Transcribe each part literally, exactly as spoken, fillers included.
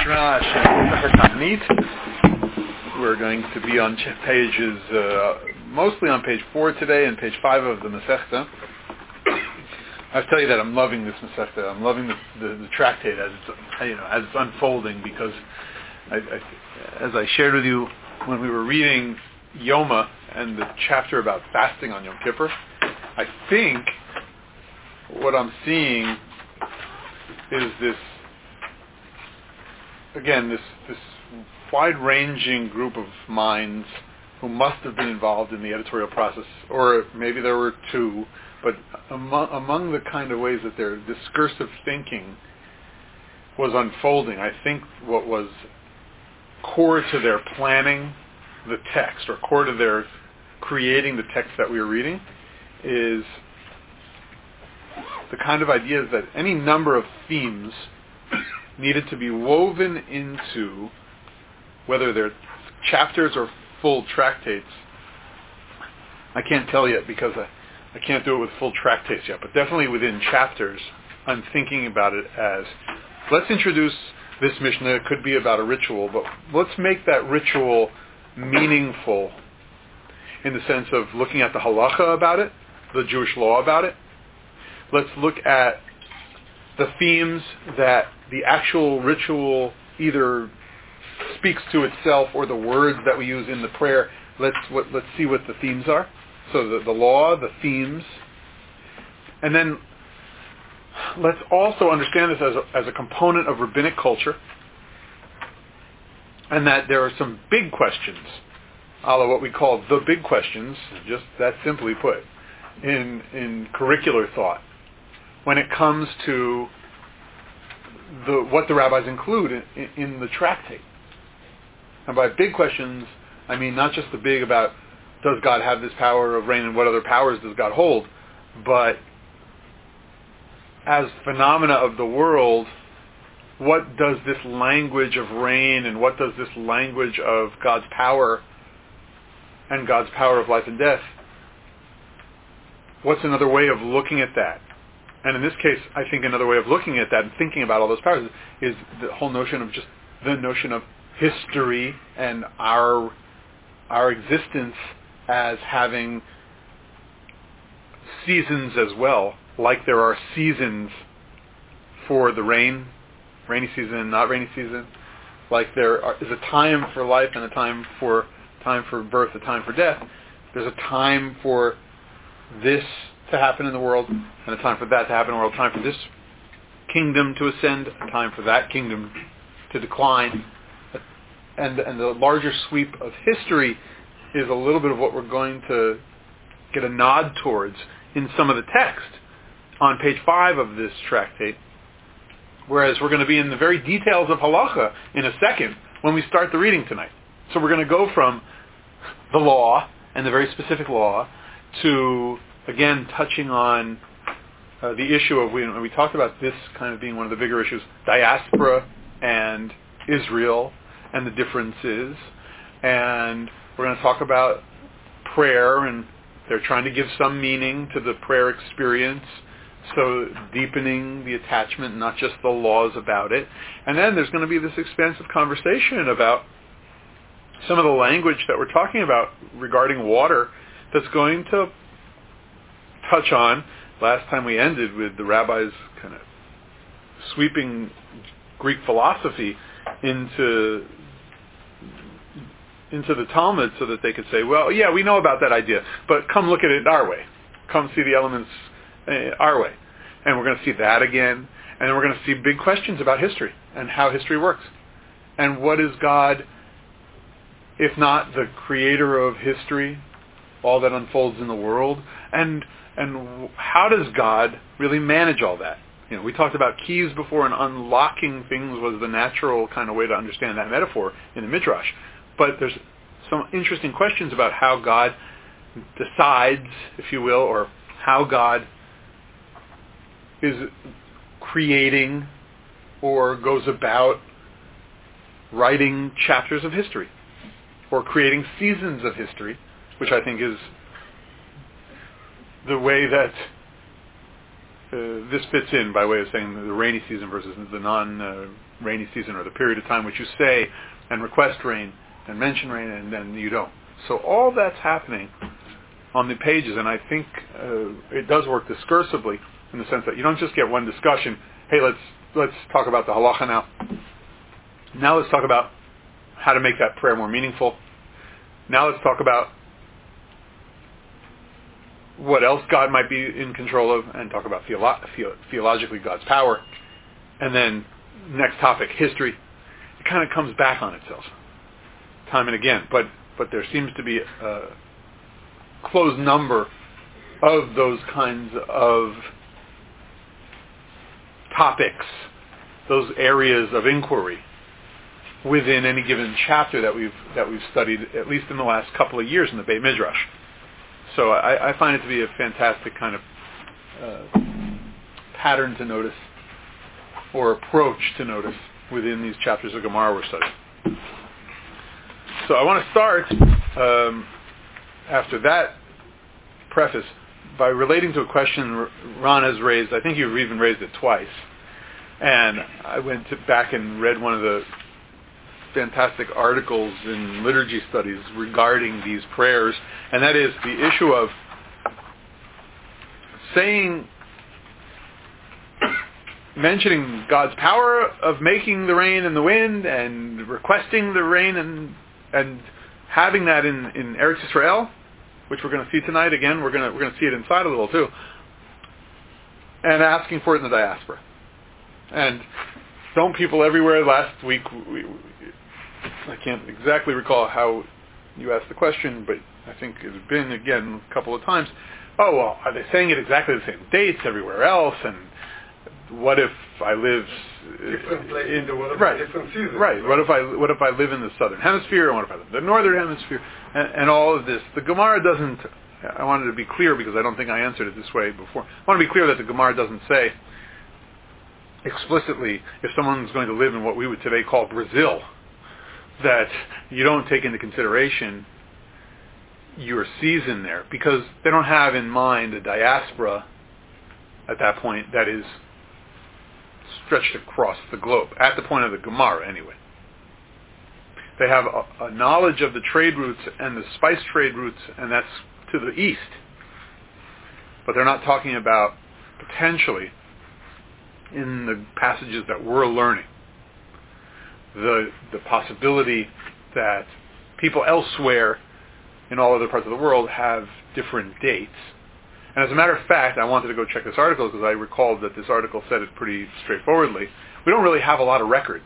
Midrash and Sefer Ta'anit. We're going to be on ch- pages, uh, mostly on page four today and page five of the Masechta. I have to tell you that I'm loving this Masechta. I'm loving the, the, the tractate as it's, you know, as it's unfolding, because I, I, as I shared with you when we were reading Yoma and the chapter about fasting on Yom Kippur, I think what I'm seeing is this, again, this this wide-ranging group of minds who must have been involved in the editorial process, or maybe there were two, but among, among the kind of ways that their discursive thinking was unfolding, I think what was core to their planning the text, or core to their creating the text that we are reading, is the kind of ideas that any number of themes needed to be woven into, whether they're chapters or full tractates. I can't tell yet because I, I can't do it with full tractates yet, but definitely within chapters, I'm thinking about it as, let's introduce this Mishnah. It could be about a ritual, but let's make that ritual meaningful in the sense of looking at the halacha about it, the Jewish law about it. Let's look at the themes that the actual ritual either speaks to itself, or the words that we use in the prayer. Let's what, let's see what the themes are. So the, the law, the themes, and then let's also understand this as a, as a component of rabbinic culture, and that there are some big questions, a la what we call the big questions, just that simply put, in in curricular thought, when it comes to the what the rabbis include in, in the tractate. And by big questions, I mean not just the big about does God have this power of rain and what other powers does God hold, but as phenomena of the world, what does this language of rain and what does this language of God's power and God's power of life and death, what's another way of looking at that? And in this case, I think another way of looking at that and thinking about all those powers is the whole notion of just the notion of history and our our existence as having seasons as well, like there are seasons for the rain, rainy season and not rainy season, like there are, is a time for life and a time for time for birth, a time for death. There's a time for this to happen in the world, and a time for that to happen in the world, a time for this kingdom to ascend, a time for that kingdom to decline. And, and the larger sweep of history is a little bit of what we're going to get a nod towards in some of the text on page five of this tractate, whereas we're going to be in the very details of halacha in a second when we start the reading tonight. So we're going to go from the law, and the very specific law, to again touching on uh, the issue of, we, we talked about this kind of being one of the bigger issues, diaspora and Israel and the differences, and we're going to talk about prayer, and they're trying to give some meaning to the prayer experience, so deepening the attachment, not just the laws about it. And then there's going to be this expansive conversation about some of the language that we're talking about regarding water that's going to touch on. Last time we ended with the rabbis kind of sweeping Greek philosophy into into the Talmud so that they could say, well, yeah, we know about that idea, but come look at it our way. Come see the elements uh, our way. And we're going to see that again. And then we're going to see big questions about history and how history works. And what is God, if not the creator of history, all that unfolds in the world? And and how does God really manage all that? You know, we talked about keys before, and unlocking things was the natural kind of way to understand that metaphor in the Midrash. But there's some interesting questions about how God decides, if you will, or how God is creating or goes about writing chapters of history or creating seasons of history, which I think is the way that uh, this fits in by way of saying the rainy season versus the non-rainy uh, season, or the period of time which you say and request rain and mention rain and then you don't. So all that's happening on the pages, and I think uh, it does work discursively in the sense that you don't just get one discussion. Hey, let's let's talk about the halacha now. Now let's talk about how to make that prayer more meaningful. Now let's talk about what else God might be in control of, and talk about theolo- the- theologically God's power. And then next topic, history. It kind of comes back on itself time and again, but but there seems to be a closed number of those kinds of topics, those areas of inquiry within any given chapter that we've that we've studied, at least in the last couple of years in the Beit Midrash. So I, I find it to be a fantastic kind of uh, pattern to notice, or approach to notice, within these chapters of Gemara we're studying. So I want to start, um, after that preface, by relating to a question Ron has raised. I think you've even raised it twice. And I went to back and read one of the fantastic articles in liturgy studies regarding these prayers, and that is the issue of saying, mentioning God's power of making the rain and the wind, and requesting the rain, and and having that in, in Eretz Yisrael, which we're going to see tonight. Again, we're going to we're going to see it inside a little too, and asking for it in the diaspora. And don't people everywhere? Last week, we, we, I can't exactly recall how you asked the question, but I think it's been again a couple of times. Oh, well, are they saying it exactly the same dates everywhere else? And what if I live different places in in what right, different seasons? Right. What if I what if I live in the southern hemisphere, and what if I live in the northern hemisphere, and, and all of this? The Gemara doesn't. I wanted to be clear because I don't think I answered it this way before. I want to be clear that the Gemara doesn't say explicitly if someone's going to live in what we would today call Brazil, that you don't take into consideration your season there, because they don't have in mind a diaspora at that point that is stretched across the globe, at the point of the Gemara anyway. They have a, a knowledge of the trade routes and the spice trade routes, and that's to the east. But they're not talking about, potentially, in the passages that we're learning, the the possibility that people elsewhere in all other parts of the world have different dates. And as a matter of fact, I wanted to go check this article because I recalled that this article said it pretty straightforwardly. We don't really have a lot of records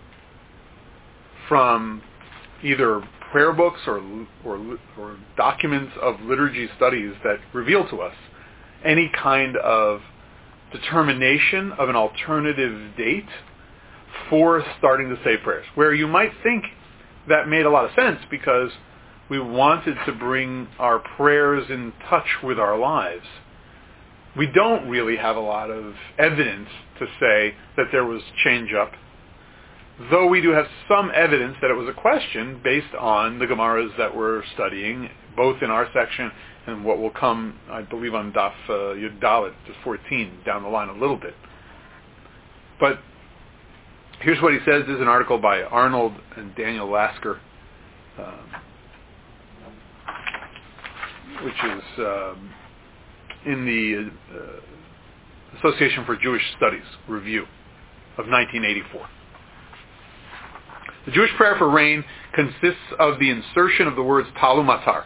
from either prayer books or or, or documents of liturgy studies that reveal to us any kind of determination of an alternative date for starting to say prayers, where you might think that made a lot of sense because we wanted to bring our prayers in touch with our lives. We don't really have a lot of evidence to say that there was change up, though we do have some evidence that it was a question based on the Gemaras that we're studying, both in our section and what will come, I believe, on Daf uh, Yud Dalet to fourteen, down the line a little bit. But here's what he says. This is an article by Arnold and Daniel Lasker, um, which is um, in the uh, Association for Jewish Studies review of nineteen eighty-four. The Jewish prayer for rain consists of the insertion of the words Talu Matar.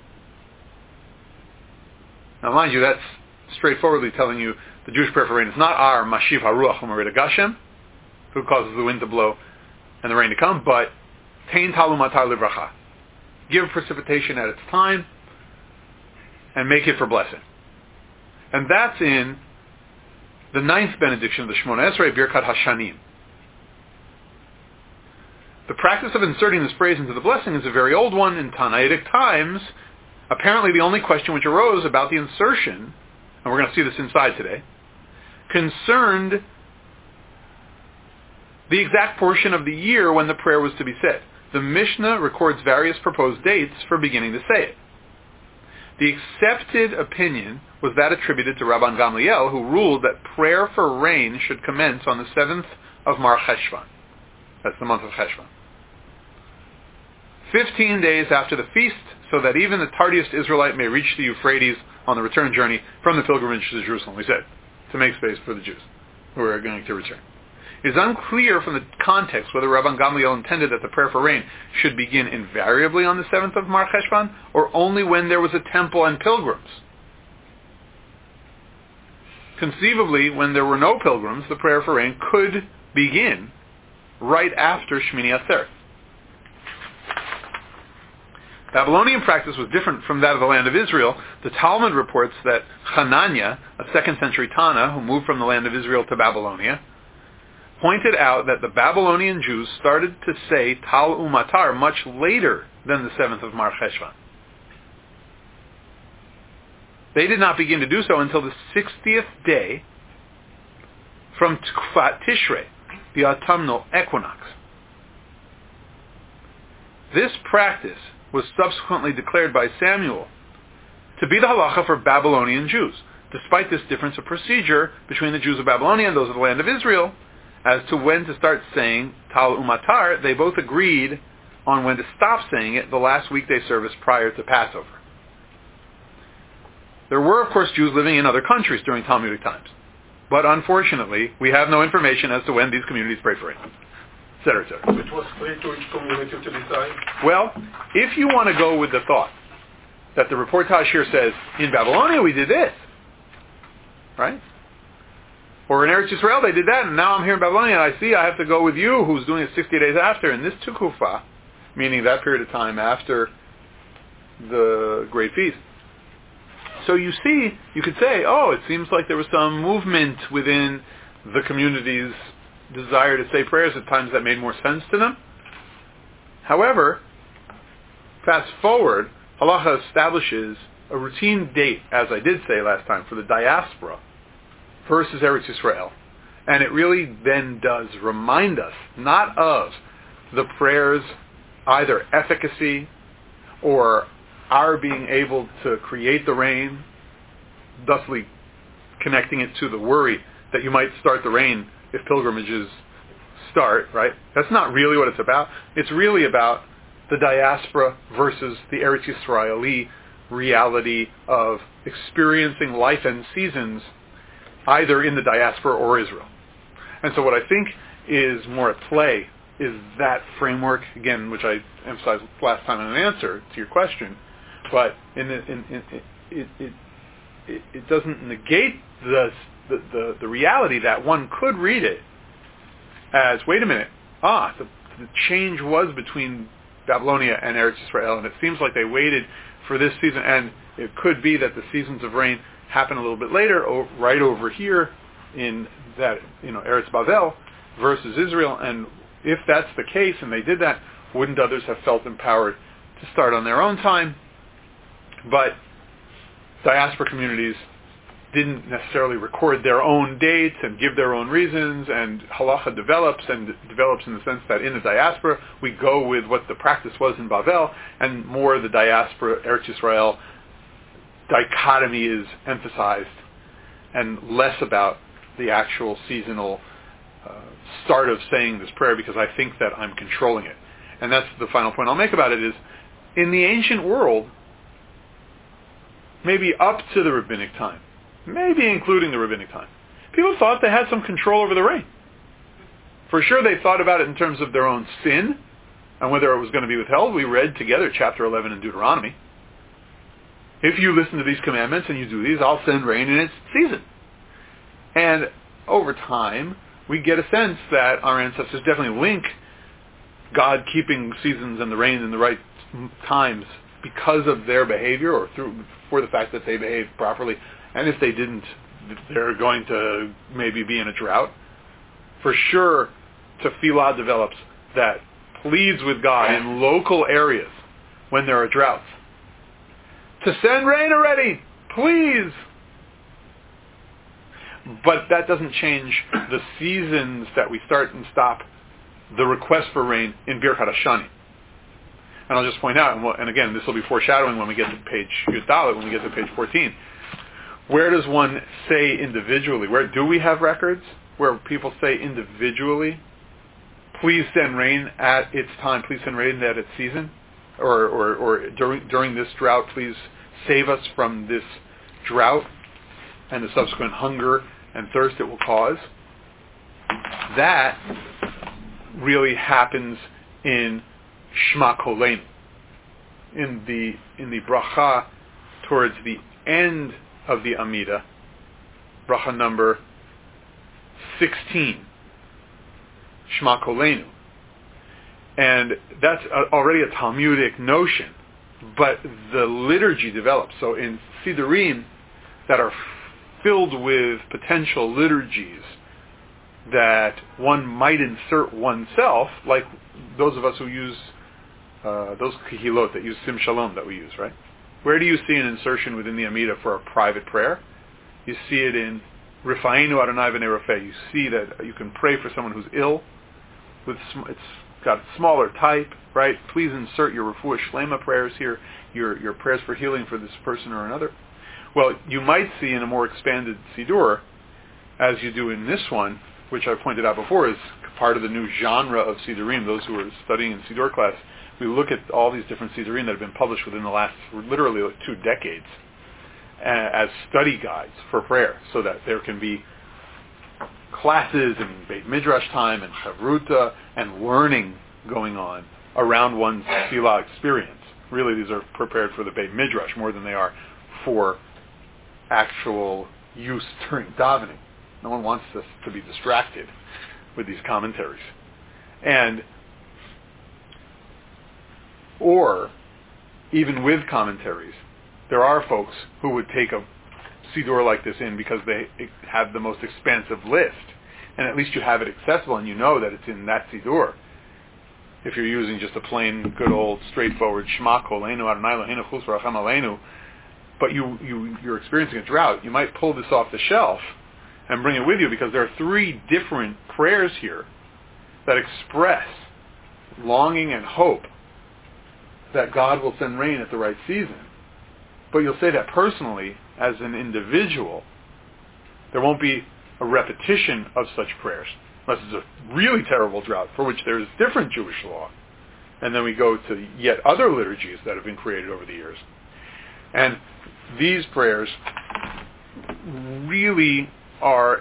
Now, mind you, that's straightforwardly telling you the Jewish prayer for rain is not our Mashiv HaRuach U'Merid HaGashem, who causes the wind to blow and the rain to come, but Tein Talu Matar Livracha. Give precipitation at its time and make it for blessing. And that's in the ninth benediction of the Shemona Esrei, Birkat Hashanim. The practice of inserting this phrase into the blessing is a very old one in Tannaitic times. Apparently the only question which arose about the insertion, and we're going to see this inside today, concerned the exact portion of the year when the prayer was to be said. The Mishnah records various proposed dates for beginning to say it. The accepted opinion was that attributed to Rabban Gamliel, who ruled that prayer for rain should commence on the seventh of Mar Cheshvan. That's the month of Cheshvan. Fifteen days after the feast, so that even the tardiest Israelite may reach the Euphrates on the return journey from the pilgrimage to Jerusalem, we said, to make space for the Jews who are going to return. It is unclear from the context whether Rabban Gamliel intended that the prayer for rain should begin invariably on the seventh of Mar Cheshvan, or only when there was a temple and pilgrims. Conceivably, when there were no pilgrims, the prayer for rain could begin right after Shmini Atzeret. Babylonian practice was different from that of the land of Israel. The Talmud reports that Hananiah, a second century Tana who moved from the land of Israel to Babylonia, pointed out that the Babylonian Jews started to say Tal Umatar much later than the seventh of Mar Cheshvan. They did not begin to do so until the sixtieth day from Tkufat Tishrei, the autumnal equinox. This practice was subsequently declared by Samuel to be the halacha for Babylonian Jews. Despite this difference of procedure between the Jews of Babylonia and those of the land of Israel, as to when to start saying Tal Umatar, they both agreed on when to stop saying it the last weekday service prior to Passover. There were, of course, Jews living in other countries during Talmudic times. But unfortunately, we have no information as to when these communities prayed for it. Et cetera, et cetera. It was free to each community to decide. Well, if you want to go with the thought that the reportage here says, in Babylonia we did this, right? Or in Eretz Yisrael they did that, and now I'm here in Babylonia and I see I have to go with you who's doing it sixty days after. In this Tukufa, meaning that period of time after the Great Feast. So you see, you could say, oh, it seems like there was some movement within the community's desire to say prayers at times that made more sense to them. However, fast forward, halacha establishes a routine date, as I did say last time, for the diaspora versus Eretz Yisrael. And it really then does remind us not of the prayer's either efficacy or our being able to create the rain, thusly connecting it to the worry that you might start the rain if pilgrimages start, right? That's not really what it's about. It's really about the diaspora versus the Eretz Yisraeli reality of experiencing life and seasons either in the diaspora or Israel. And so what I think is more at play is that framework, again, which I emphasized last time in an answer to your question, but in, the, in, in, it, it, it, it doesn't negate the, the, the, the reality that one could read it as, wait a minute, ah, the, the change was between Babylonia and Eretz Yisrael, and it seems like they waited for this season, and it could be that the seasons of rain happen a little bit later, o- right over here in that, you know, Eretz Bavel versus Israel, and if that's the case, and they did that, wouldn't others have felt empowered to start on their own time? But diaspora communities didn't necessarily record their own dates and give their own reasons, and halacha develops, and develops in the sense that in the diaspora we go with what the practice was in Bavel, and more the diaspora, Eretz Yisrael dichotomy is emphasized, and less about the actual seasonal uh, start of saying this prayer, because I think that I'm controlling it. And that's the final point I'll make about it is, in the ancient world, maybe up to the rabbinic time, maybe including the rabbinic time, people thought they had some control over the rain. For sure they thought about it in terms of their own sin and whether it was going to be withheld. We read together chapter eleven in Deuteronomy. If you listen to these commandments and you do these, I'll send rain in its season. And over time, we get a sense that our ancestors definitely link God keeping seasons and the rain in the right times because of their behavior, or through for the fact that they behaved properly. And if they didn't, they're going to maybe be in a drought. For sure, tefillah develops that pleads with God in local areas when there are droughts to send rain already, please. But that doesn't change the seasons that we start and stop the request for rain in Birkat Hashanim. And I'll just point out, and, we'll, and again, this will be foreshadowing when we get to page Yud Dalet, when we get to page fourteen. Where does one say individually? Where do we have records where people say individually, please send rain at its time, please send rain at its season? Or, or, or during, during this drought, please save us from this drought and the subsequent hunger and thirst it will cause? That really happens in Shema Koleinu, in the in the bracha towards the end of the Amida, bracha number sixteen, Shema Koleinu. And that's a, already a Talmudic notion, but the liturgy develops. So in Sidurim that are filled with potential liturgies that one might insert oneself, like those of us who use uh, those kehilot that use Sim Shalom that we use, right? Where do you see an insertion within the Amida for a private prayer? You see it in Rifa'enu Adonai V'nei Rafeh. You see that you can pray for someone who's ill. With sm- it's got smaller type, right? Please insert your Refuah Shlema prayers here, your your prayers for healing for this person or another. Well, you might see in a more expanded Sidur, as you do in this one, which I pointed out before is part of the new genre of Sidurim. Those who are studying in Sidur class, we look at all these different Sidurim that have been published within the last literally like two decades uh, as study guides for prayer, so that there can be classes and Beit Midrash time and Chavruta and learning going on around one's Tefillah experience. Really, these are prepared for the Beit Midrash more than they are for actual use during davening. No one wants us to be distracted with these commentaries. And, or, even with commentaries, there are folks who would take a Siddur like this in because they have the most expansive list. And at least you have it accessible and you know that it's in that Siddur. If you're using just a plain, good old, straightforward Shema Koleinu Adonai Eloheinu Chus V'Rachem Aleinu, but you, you, you're experiencing a drought, you might pull this off the shelf and bring it with you, because there are three different prayers here that express longing and hope that God will send rain at the right season. But you'll say that personally, as an individual. There won't be a repetition of such prayers, unless it's a really terrible drought, for which there is different Jewish law. And then we go to yet other liturgies that have been created over the years. And these prayers really are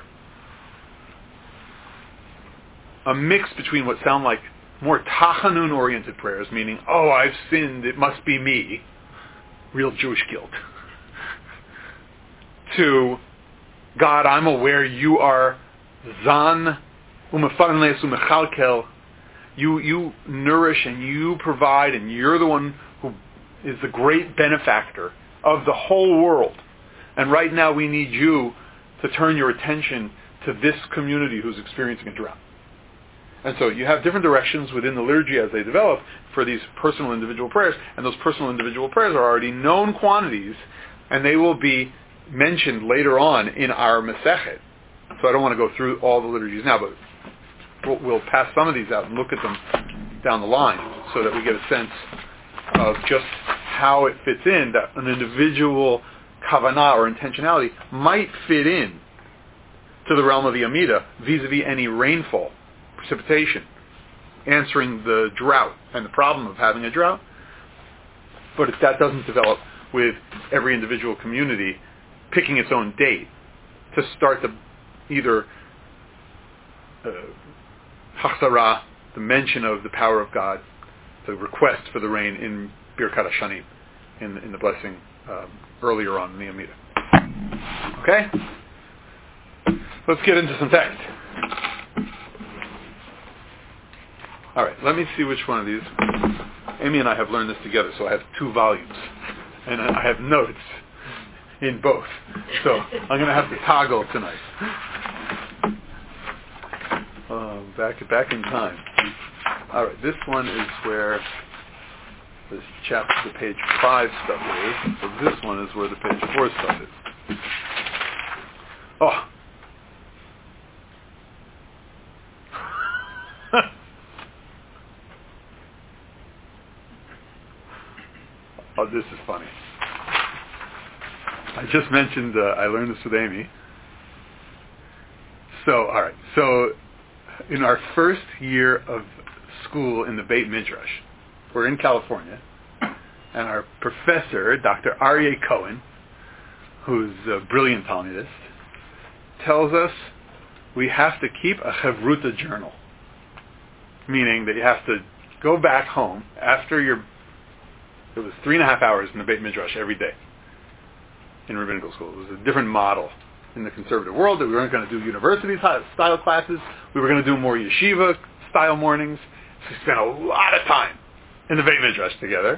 a mix between what sound like more tachanun-oriented prayers, meaning, oh, I've sinned, it must be me, real Jewish guilt, to, God, I'm aware you are zan umefarnes umechalkel, you you nourish and you provide, and you're the one who is the great benefactor of the whole world. And right now we need you to turn your attention to this community who's experiencing a drought. And so you have different directions within the liturgy as they develop for these personal individual prayers, and those personal individual prayers are already known quantities, and they will be mentioned later on in our Masechet. So I don't want to go through all the liturgies now, but we'll, we'll pass some of these out and look at them down the line so that we get a sense of just how it fits in, that an individual kavanah or intentionality might fit in to the realm of the Amida vis-a-vis any rainfall, precipitation, answering the drought and the problem of having a drought. But if that doesn't develop with every individual community picking its own date to start the either hachzara, uh, the mention of the power of God, the request for the rain in Birkat HaShanim, in, in the blessing um, earlier on in the Amida. Okay? Let's get into some text. All right, let me see which one of these. Amy and I have learned this together, so I have two volumes. And I have notes in both. So I'm going to have to toggle tonight. Uh, back, back in time. All right, this one is where this chapter, the page five stuff is. So this one is where the page four stuff is. Oh. Oh, this is funny. I just mentioned uh, I learned this with Amy. So, all right. So, in our first year of school in the Beit Midrash, we're in California, and our professor, Doctor Aryeh Cohen, who's a brilliant Talmudist, tells us we have to keep a Chevruta journal, meaning that you have to go back home after your, it was three and a half hours in the Beit Midrash every day in rabbinical school. It was a different model in the conservative world, that we weren't going to do university-style classes. We were going to do more yeshiva-style mornings. So we spent a lot of time in the Beit Midrash together.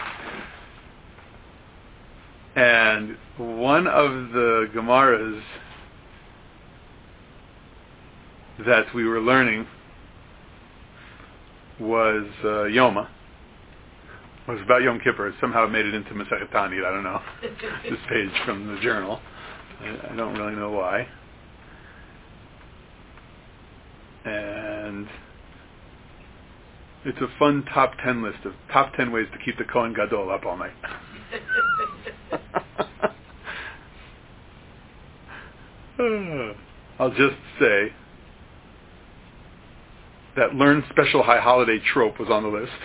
And one of the Gemaras that we were learning was uh, Yoma. It was about Yom Kippur. It somehow made it into Masechet Ta'anit. I don't know. This page from the journal. I, I don't really know why. And it's a fun top ten list of top ten ways to keep the Kohen Gadol up all night. I'll just say that learn special high holiday trope was on the list.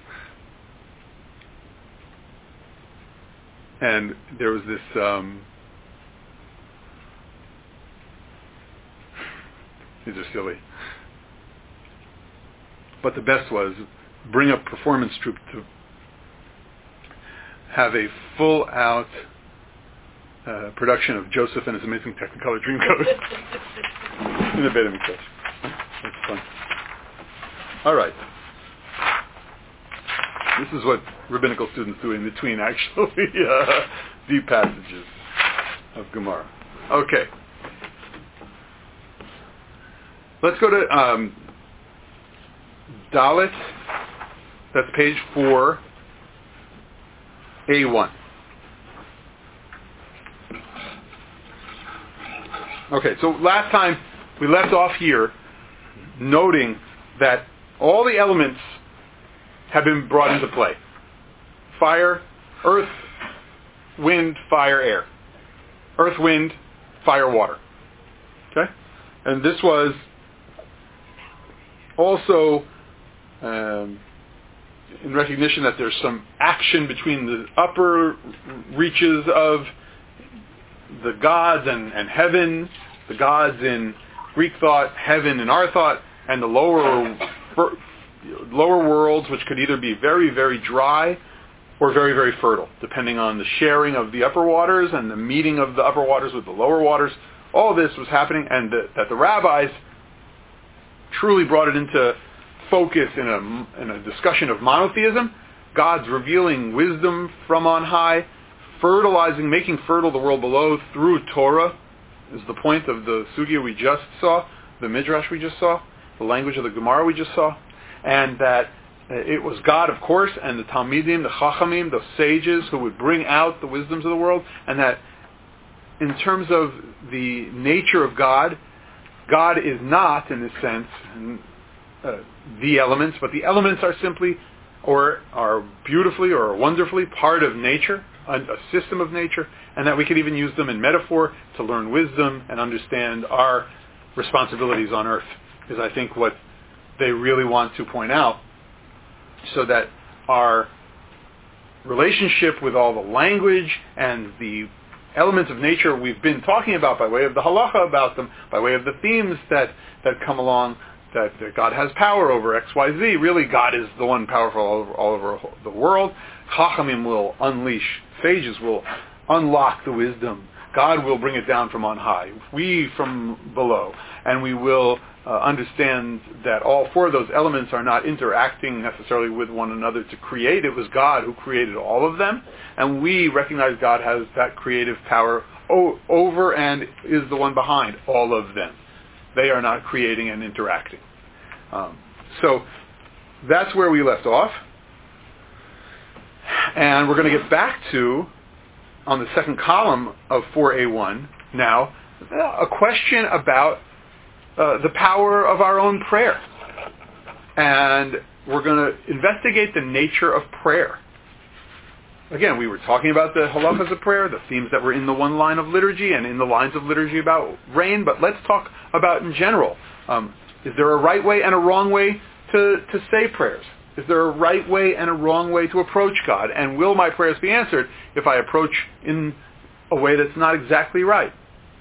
And there was this um, these are silly. But the best was bring a performance troupe to have a full out uh, production of Joseph and his Amazing Technicolor Dreamcoat in the Beit HaMikdash. That's fun. All right. This is what rabbinical students do in between, actually, uh, deep passages of Gemara. Okay. Let's go to um, Dalet. That's page four, A one. Okay, so last time we left off here noting that all the elements have been brought into play. Fire, earth, wind, fire, air. Earth, wind, fire, water. Okay? And this was also um, in recognition that there's some action between the upper reaches of the gods and, and heaven, the gods in Greek thought, heaven in our thought, and the lower lower worlds, which could either be very, very dry or very, very fertile, depending on the sharing of the upper waters and the meeting of the upper waters with the lower waters. All this was happening, and the, that the rabbis truly brought it into focus in a, in a discussion of monotheism, God's revealing wisdom from on high, fertilizing, making fertile the world below through Torah, is the point of the sugya we just saw, the midrash we just saw, the language of the Gemara we just saw, and that it was God, of course, and the Talmidim, the Chachamim, the sages who would bring out the wisdoms of the world, and that in terms of the nature of God, God is not, in this sense, uh, the elements, but the elements are simply, or are beautifully or wonderfully part of nature, a, a system of nature, and that we could even use them in metaphor to learn wisdom and understand our responsibilities on earth, is I think what they really want to point out, so that our relationship with all the language and the elements of nature we've been talking about by way of the halacha about them, by way of the themes that, that come along, that, that God has power over X, Y, Z. Really, God is the one powerful all over, all over the world. Chachamim will unleash, sages will unlock the wisdom. God will bring it down from on high, we from below, and we will uh, understand that all four of those elements are not interacting necessarily with one another to create. It was God who created all of them, and we recognize God has that creative power o- over and is the one behind all of them. They are not creating and interacting. Um, so that's where we left off, and we're going to get back to, on the second column of four A one now, a question about uh, the power of our own prayer. And we're going to investigate the nature of prayer. again, we were talking about the halachas of prayer, the themes that were in the one line of liturgy and in the lines of liturgy about rain, but let's talk about in general. Um, is there a right way and a wrong way to, to say prayers? Is there a right way and a wrong way to approach God? And will my prayers be answered if I approach in a way that's not exactly right?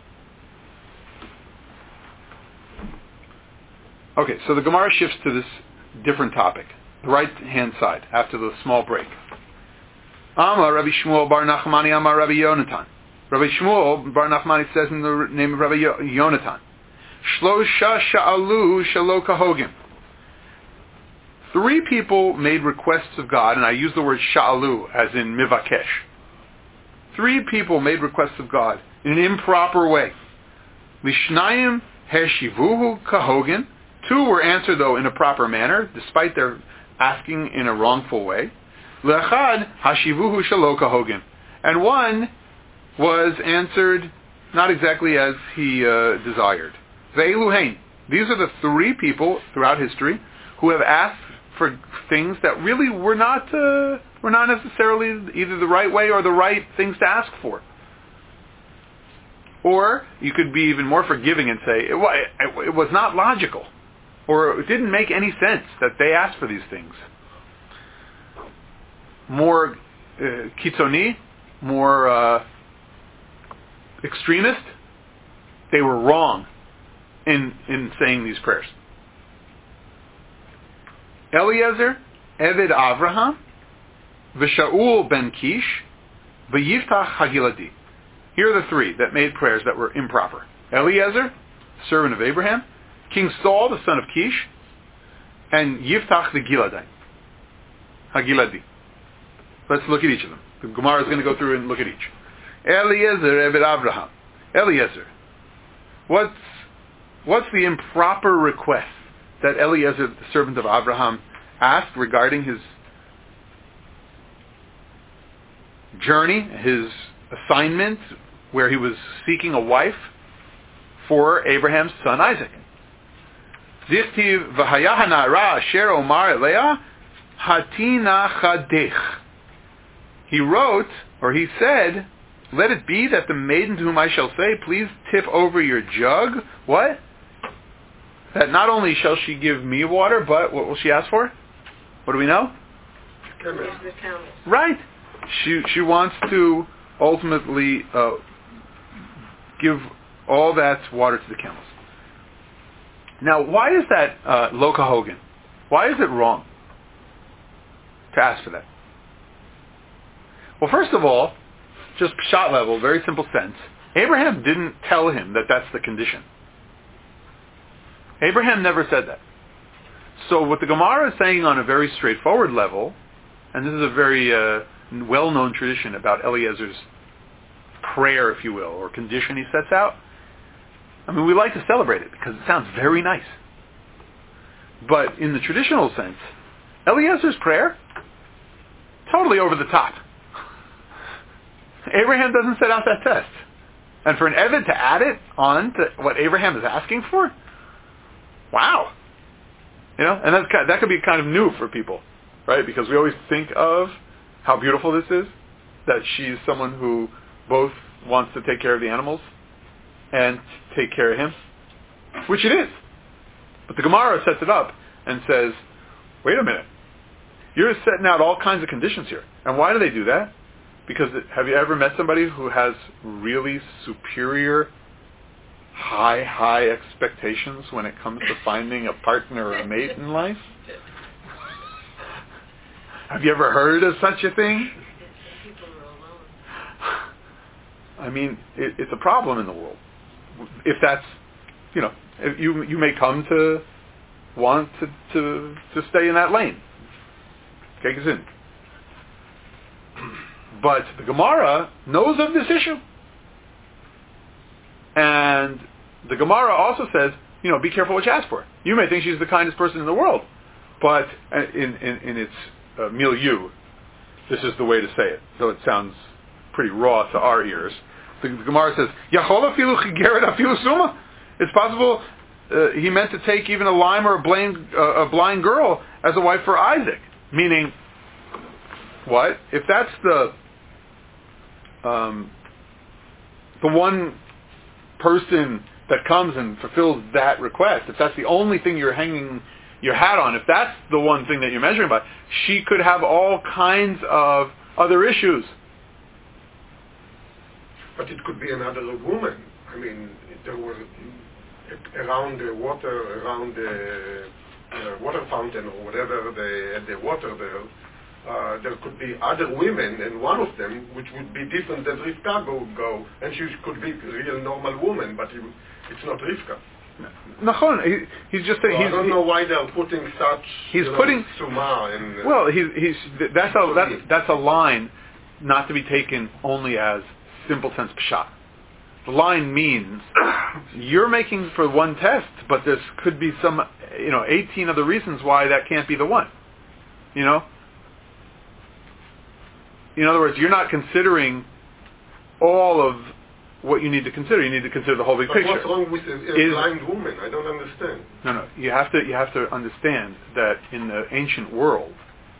Okay, so the Gemara shifts to this different topic, the right-hand side, after the small break. Amar Rabbi Shmuel bar Nachmani Amar Rabbi Yonatan. Rabbi Shmuel bar Nachmani says in the name of Rabbi Yonatan, Shlosha sha'alu shelo kahogim. Three people made requests of God, and I use the word sha'alu as in mivakesh. Three people made requests of God in an improper way. Lishnayim heshivuhu kahogin. Two were answered, though, in a proper manner, despite their asking in a wrongful way. Le'achad hashivuhu shelo kahogin. And one was answered not exactly as he uh, desired. Ve'eluhein. These are the three people throughout history who have asked for things that really were not uh, were not necessarily either the right way or the right things to ask for. Or you could be even more forgiving and say, it, it, it was not logical, or it didn't make any sense that they asked for these things. More uh, kitzoni, more uh, extremist, they were wrong in in saying these prayers. Eliezer, Eved Avraham, V'Shaul ben Kish, V'Yiftach Hagiladi. Here are the three that made prayers that were improper. Eliezer, servant of Abraham, King Saul, the son of Kish, and Yiftach the Giladai. Hagiladi. Let's look at each of them. The Gemara is going to go through and look at each. Eliezer, Eved Avraham. Eliezer. What's, what's the improper request that Eliezer, the servant of Abraham, asked regarding his journey, his assignment, where he was seeking a wife for Abraham's son Isaac? Dichtiv v'haya hanara asher omar eleah hatina chadech. He wrote, or he said, let it be that the maiden to whom I shall say, please tip over your jug. What? That not only shall she give me water, but what will she ask for? What do we know? Camels. Right. She she wants to ultimately uh, give all that water to the camels. Now, why is that uh, lo kahogin? Why is it wrong to ask for that? Well, first of all, just pshat level, very simple sense, Abraham didn't tell him that that's the condition. Abraham never said that. So what the Gemara is saying on a very straightforward level, and this is a very uh, well-known tradition about Eliezer's prayer, if you will, or condition he sets out. I mean, we like to celebrate it because it sounds very nice. But in the traditional sense, Eliezer's prayer, totally over the top. Abraham doesn't set out that test. And for an Eved to add it on to what Abraham is asking for, wow. You know, and that's kind, that could be kind of new for people, right? Because we always think of how beautiful this is, that she's someone who both wants to take care of the animals and take care of him, which it is. But the Gemara sets it up and says, wait a minute, you're setting out all kinds of conditions here. And why do they do that? Because it, have you ever met somebody who has really superior, high, high expectations when it comes to finding a partner or a mate in life? Have you ever heard of such a thing? I mean, it, it's a problem in the world. If that's, you know, if you you may come to want to, to, to stay in that lane. Take us in. But the Gemara knows of this issue. And the Gemara also says, you know, be careful what you ask for. You may think she's the kindest person in the world, but in, in, in its uh, milieu, this is the way to say it, though it sounds pretty raw to our ears. The, the Gemara says, Yachol afilu chigeret afilu suma. It's possible uh, he meant to take even a lime or a blind, uh, a blind girl as a wife for Isaac. Meaning, what? If that's the um, the one person that comes and fulfills that request, if that's the only thing you're hanging your hat on, if that's the one thing that you're measuring by, she could have all kinds of other issues. But it could be another woman. I mean, there were around the water, around the uh, water fountain or whatever, they had the water there. Uh, there could be other women, and one of them, which would be different than Rivka would go, and she could be a real normal woman, but it, it's not Rivka. Nachon, he, he's just saying. So I don't know why they're putting such. He's you know, putting suma in. Uh, well, he's he's that's a that's, that's a line not to be taken only as simple sense pshat. The line means you're making for one test, but there could be some, you know, eighteen other reasons why that can't be the one. You know. In other words, you're not considering all of what you need to consider. You need to consider the whole big but picture. What's wrong with a, a Is, blind woman? I don't understand. No, no. You have to you have to understand that in the ancient world,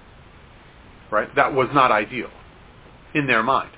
right, that was not ideal in their mind.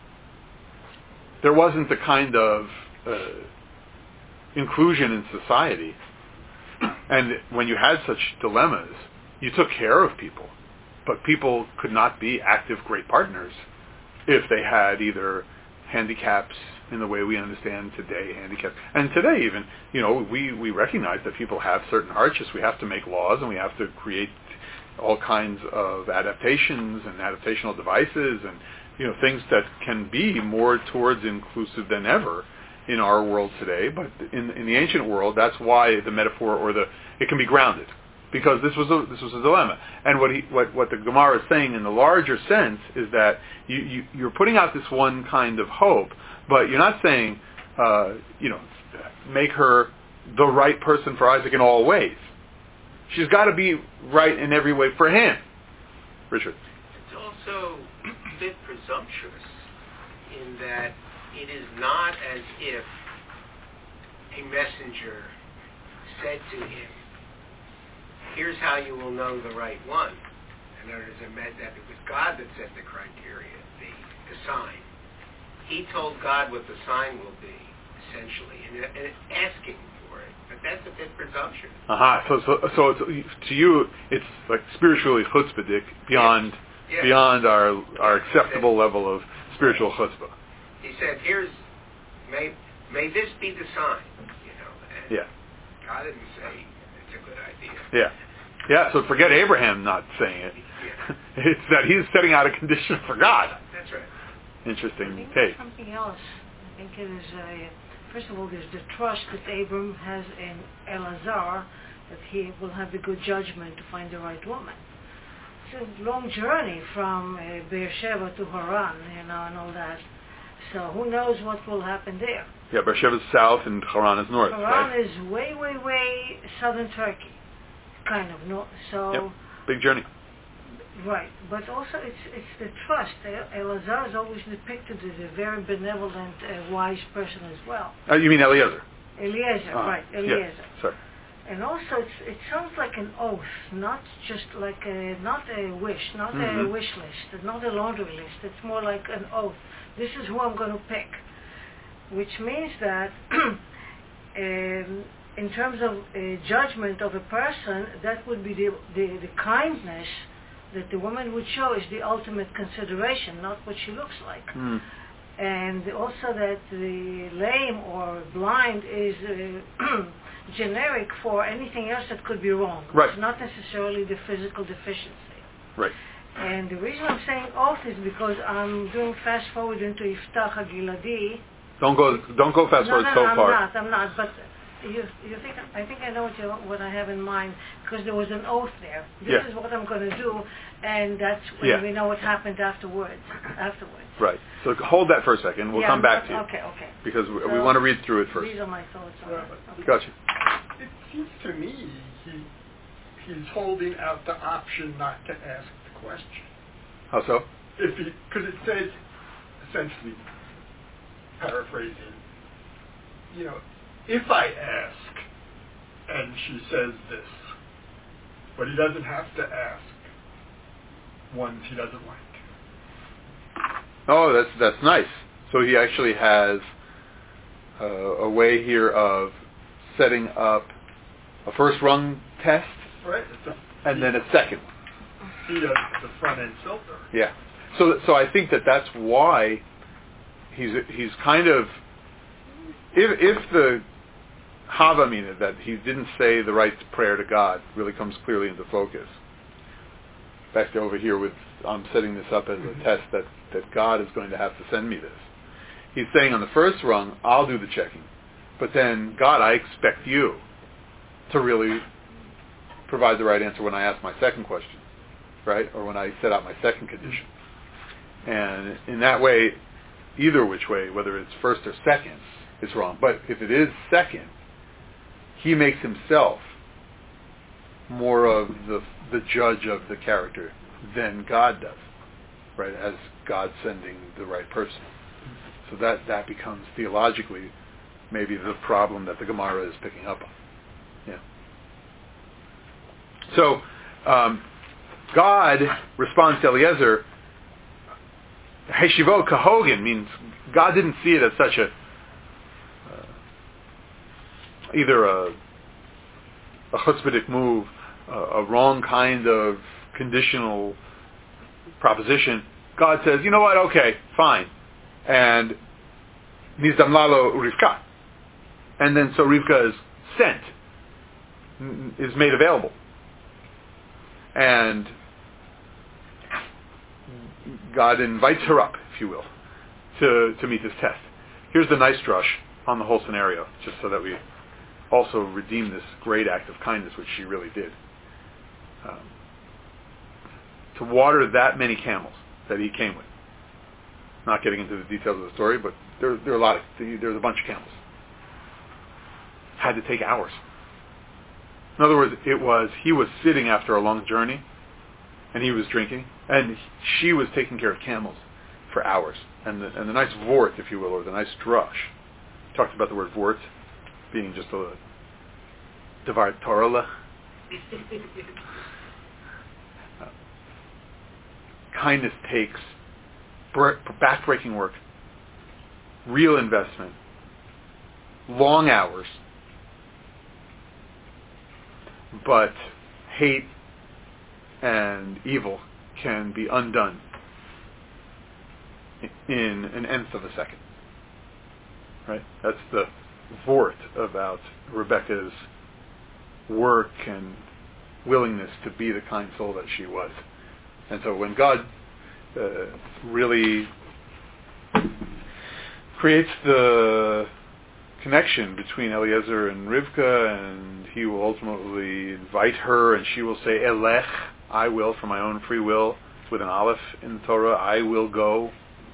There wasn't the kind of uh, inclusion in society, and when you had such dilemmas, you took care of people. But people could not be active, great partners if they had either handicaps in the way we understand today, handicaps. And today even, you know, we, we recognize that people have certain hardships. We have to make laws and we have to create all kinds of adaptations and adaptational devices and, you know, things that can be more towards inclusive than ever in our world today. But in, in the ancient world, that's why the metaphor or the, it can be grounded. Because this was a this was a dilemma, and what he what, what the Gemara is saying in the larger sense is that you, you you're putting out this one kind of hope, but you're not saying uh, you know make her the right person for Isaac in all ways. She's got to be right in every way for him. Richard. It's also a bit presumptuous in that it is not as if a messenger said to him, here's how you will know the right one. And there is a med- that it was God that set the criteria, the, the sign. He told God what the sign will be, essentially, and, and asking for it. But that's a bit presumptuous. Aha. Uh-huh. So, so, so it's, to you, it's like spiritually chutzpahdik beyond yes. Yes. beyond our our Yes. acceptable said, level of spiritual chutzpah. He said, "Here's may may this be the sign." You know. And yeah. God didn't say it's a good idea. Yeah. Yeah, so forget Abraham not saying it. Yeah. It's that he's setting out a condition for God. That's right. Interesting I think take. there's something else. I think it is, uh, first of all, there's the trust that Abram has in Elazar that he will have the good judgment to find the right woman. It's a long journey from uh, Beersheba to Haran, you know, and all that. So who knows what will happen there. Yeah, Beersheba's south and Haran is north, Haran right? is way, way, way southern Turkey, kind of. No, so Yep. Big journey. right, but also it's it's the trust. Elazar is always depicted as a very benevolent, uh, wise person as well. Uh, you mean Eliezer? Eliezer, Uh-huh. right? Eliezer. Yeah. Sorry. And also, it's, it sounds like an oath, not just like a, not a wish, not Mm-hmm. a wish list, not a laundry list. It's more like an oath. This is who I'm going to pick, which means that um, in terms of uh, judgment of a person, that would be the, the, the kindness that the woman would show is the ultimate consideration, not what she looks like. Mm. And also that the lame or blind is uh, generic for anything else that could be wrong. Right. It's not necessarily the physical deficiency. Right. And the reason I'm saying oath is because I'm doing fast forward into Yiftach HaGiladi. Don't go. Don't go fast no, forward no, so no, far. I'm not. I'm not. But you, you think I think I know what, you, what I have in mind because there was an oath there. This Yeah. is what I'm going to do, and that's when Yeah. we know what happened afterwards. Afterwards. Right. So hold that for a second. We'll Yeah, come back okay, to you okay, okay. because we, So we want to read through it first. These are my thoughts on Yeah, it. but- Okay. Gotcha. It seems to me he he's holding out the option not to ask the question. How so? If he, because it says, essentially, paraphrasing, you know, if I ask and she says this, but he doesn't have to ask ones he doesn't like. Oh, that's that's nice. So he actually has uh, a way here of setting up a first rung test, right? A, and then a second. He does the front end filter. Yeah. So so I think that that's why he's he's kind of if if the Havamina that he didn't say the right prayer to God really comes clearly into focus. Back to over here with I'm setting this up as a test that, that God is going to have to send me this. He's saying on the first rung, I'll do the checking. But then, God, I expect you to really provide the right answer when I ask my second question, right? Or when I set out my second condition. And in that way, either which way, whether it's first or second, it's wrong. But if it is second, he makes himself more of the the judge of the character than God does, right? As God sending the right person. So that, that becomes theologically maybe the problem that the Gemara is picking up on. Yeah. So um, God responds to Eliezer, Heshivo kahogen means God didn't see it as such a uh, either a a chutzpahdik move, a, a wrong kind of conditional proposition. God says, you know what, okay, fine. And Nizdam Lalo Rivka. And then so Rivka is sent, is made available. And God invites her up, if you will, to, to meet this test. Here's the nice drush on the whole scenario, just so that we also redeem this great act of kindness, which she really did. Um, to water that many camels that he came with. Not getting into the details of the story, but there, there are a lot of, there's a bunch of camels. Had to take hours. In other words, it was, he was sitting after a long journey, and he was drinking, and she was taking care of camels for hours. And the, and the nice vort, if you will, or the nice drush, talked about the word vort being just a devar Torah. uh, kindness takes back-breaking work, real investment, long hours, but hate and evil can be undone in an nth of a second. Right? That's the vort about Rebecca's work and willingness to be the kind soul that she was. And so when God uh, really creates the connection between Eliezer and Rivka, and he will ultimately invite her, and she will say, Elech, I will, for my own free will, with an aleph in the Torah, I will go.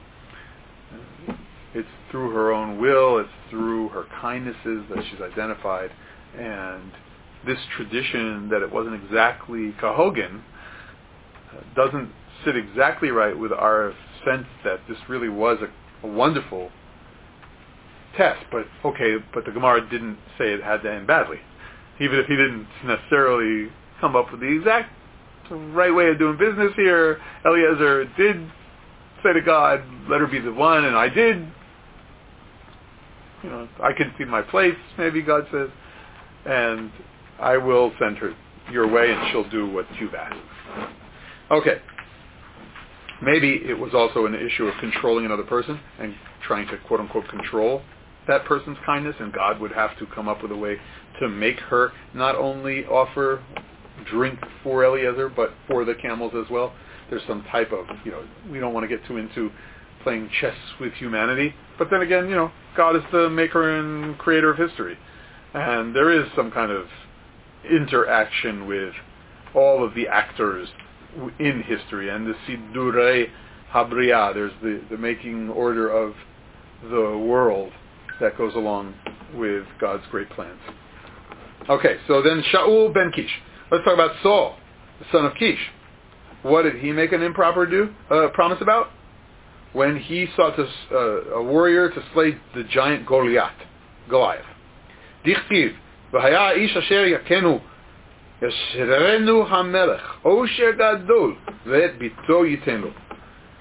It's through her own will, it's through her kindnesses that she's identified, and this tradition that it wasn't exactly kahogen uh, doesn't sit exactly right with our sense that this really was a, a wonderful test, but okay, but the Gemara didn't say it had to end badly. Even if he didn't necessarily come up with the exact right way of doing business here, Eliezer did say to God, let her be the one, and I did. You know, I can see my place, maybe God says, and I will send her your way, and she'll do what you've asked. Okay. Maybe it was also an issue of controlling another person and trying to quote-unquote control that person's kindness, and God would have to come up with a way to make her not only offer drink for Eliezer, but for the camels as well. There's some type of, you know, we don't want to get too into playing chess with humanity, but then again, you know, God is the maker and creator of history, and there is some kind of interaction with all of the actors in history, and the Sidurei Habriya, there's the, the making order of the world that goes along with God's great plans. Okay, so then Shaul ben Kish. Let's talk about Saul, the son of Kish. What did he make an improper do uh, promise about? When he sought to, uh, a warrior to slay the giant Goliath, Goliath. Dichtiv, v'haya ish asher yakenu yashrenu hamelech, osher gadol, ve'et bito yitenu.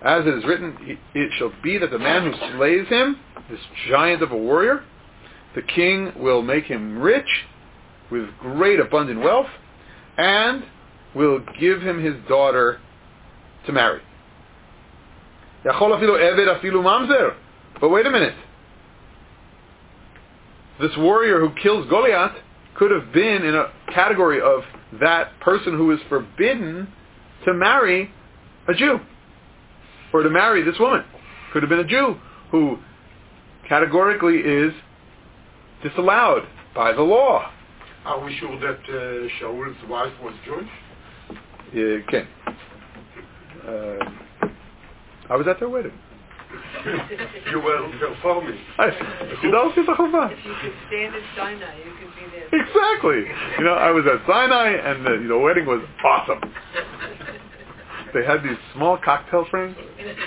As it is written, it shall be that the man who slays him, this giant of a warrior, the king will make him rich with great abundant wealth, and will give him his daughter to marry. But wait a minute. This warrior who kills Goliath could have been in a category of that person who is forbidden to marry a Jew, or to marry this woman. Could have been a Jew who categorically is disallowed by the law. Are we sure that uh, Shaul's wife was Jewish? Yeah, okay. Uh, I was at their wedding. You were performing. I, you know, If you could stand at Sinai, you could be there. exactly. You know, I was at Sinai, and the you know, wedding was awesome. They had these small cocktail frames.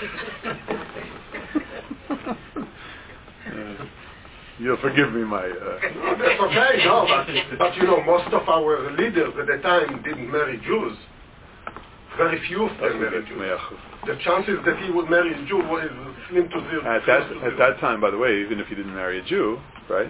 uh, you'll forgive me my... Uh, No, that's okay, no, but, but you know, most of our leaders at the time didn't marry Jews. Very few of them married Jews. The chances that he would marry a Jew was slim to zero. At that, at that time, by the way, even if you didn't marry a Jew, right?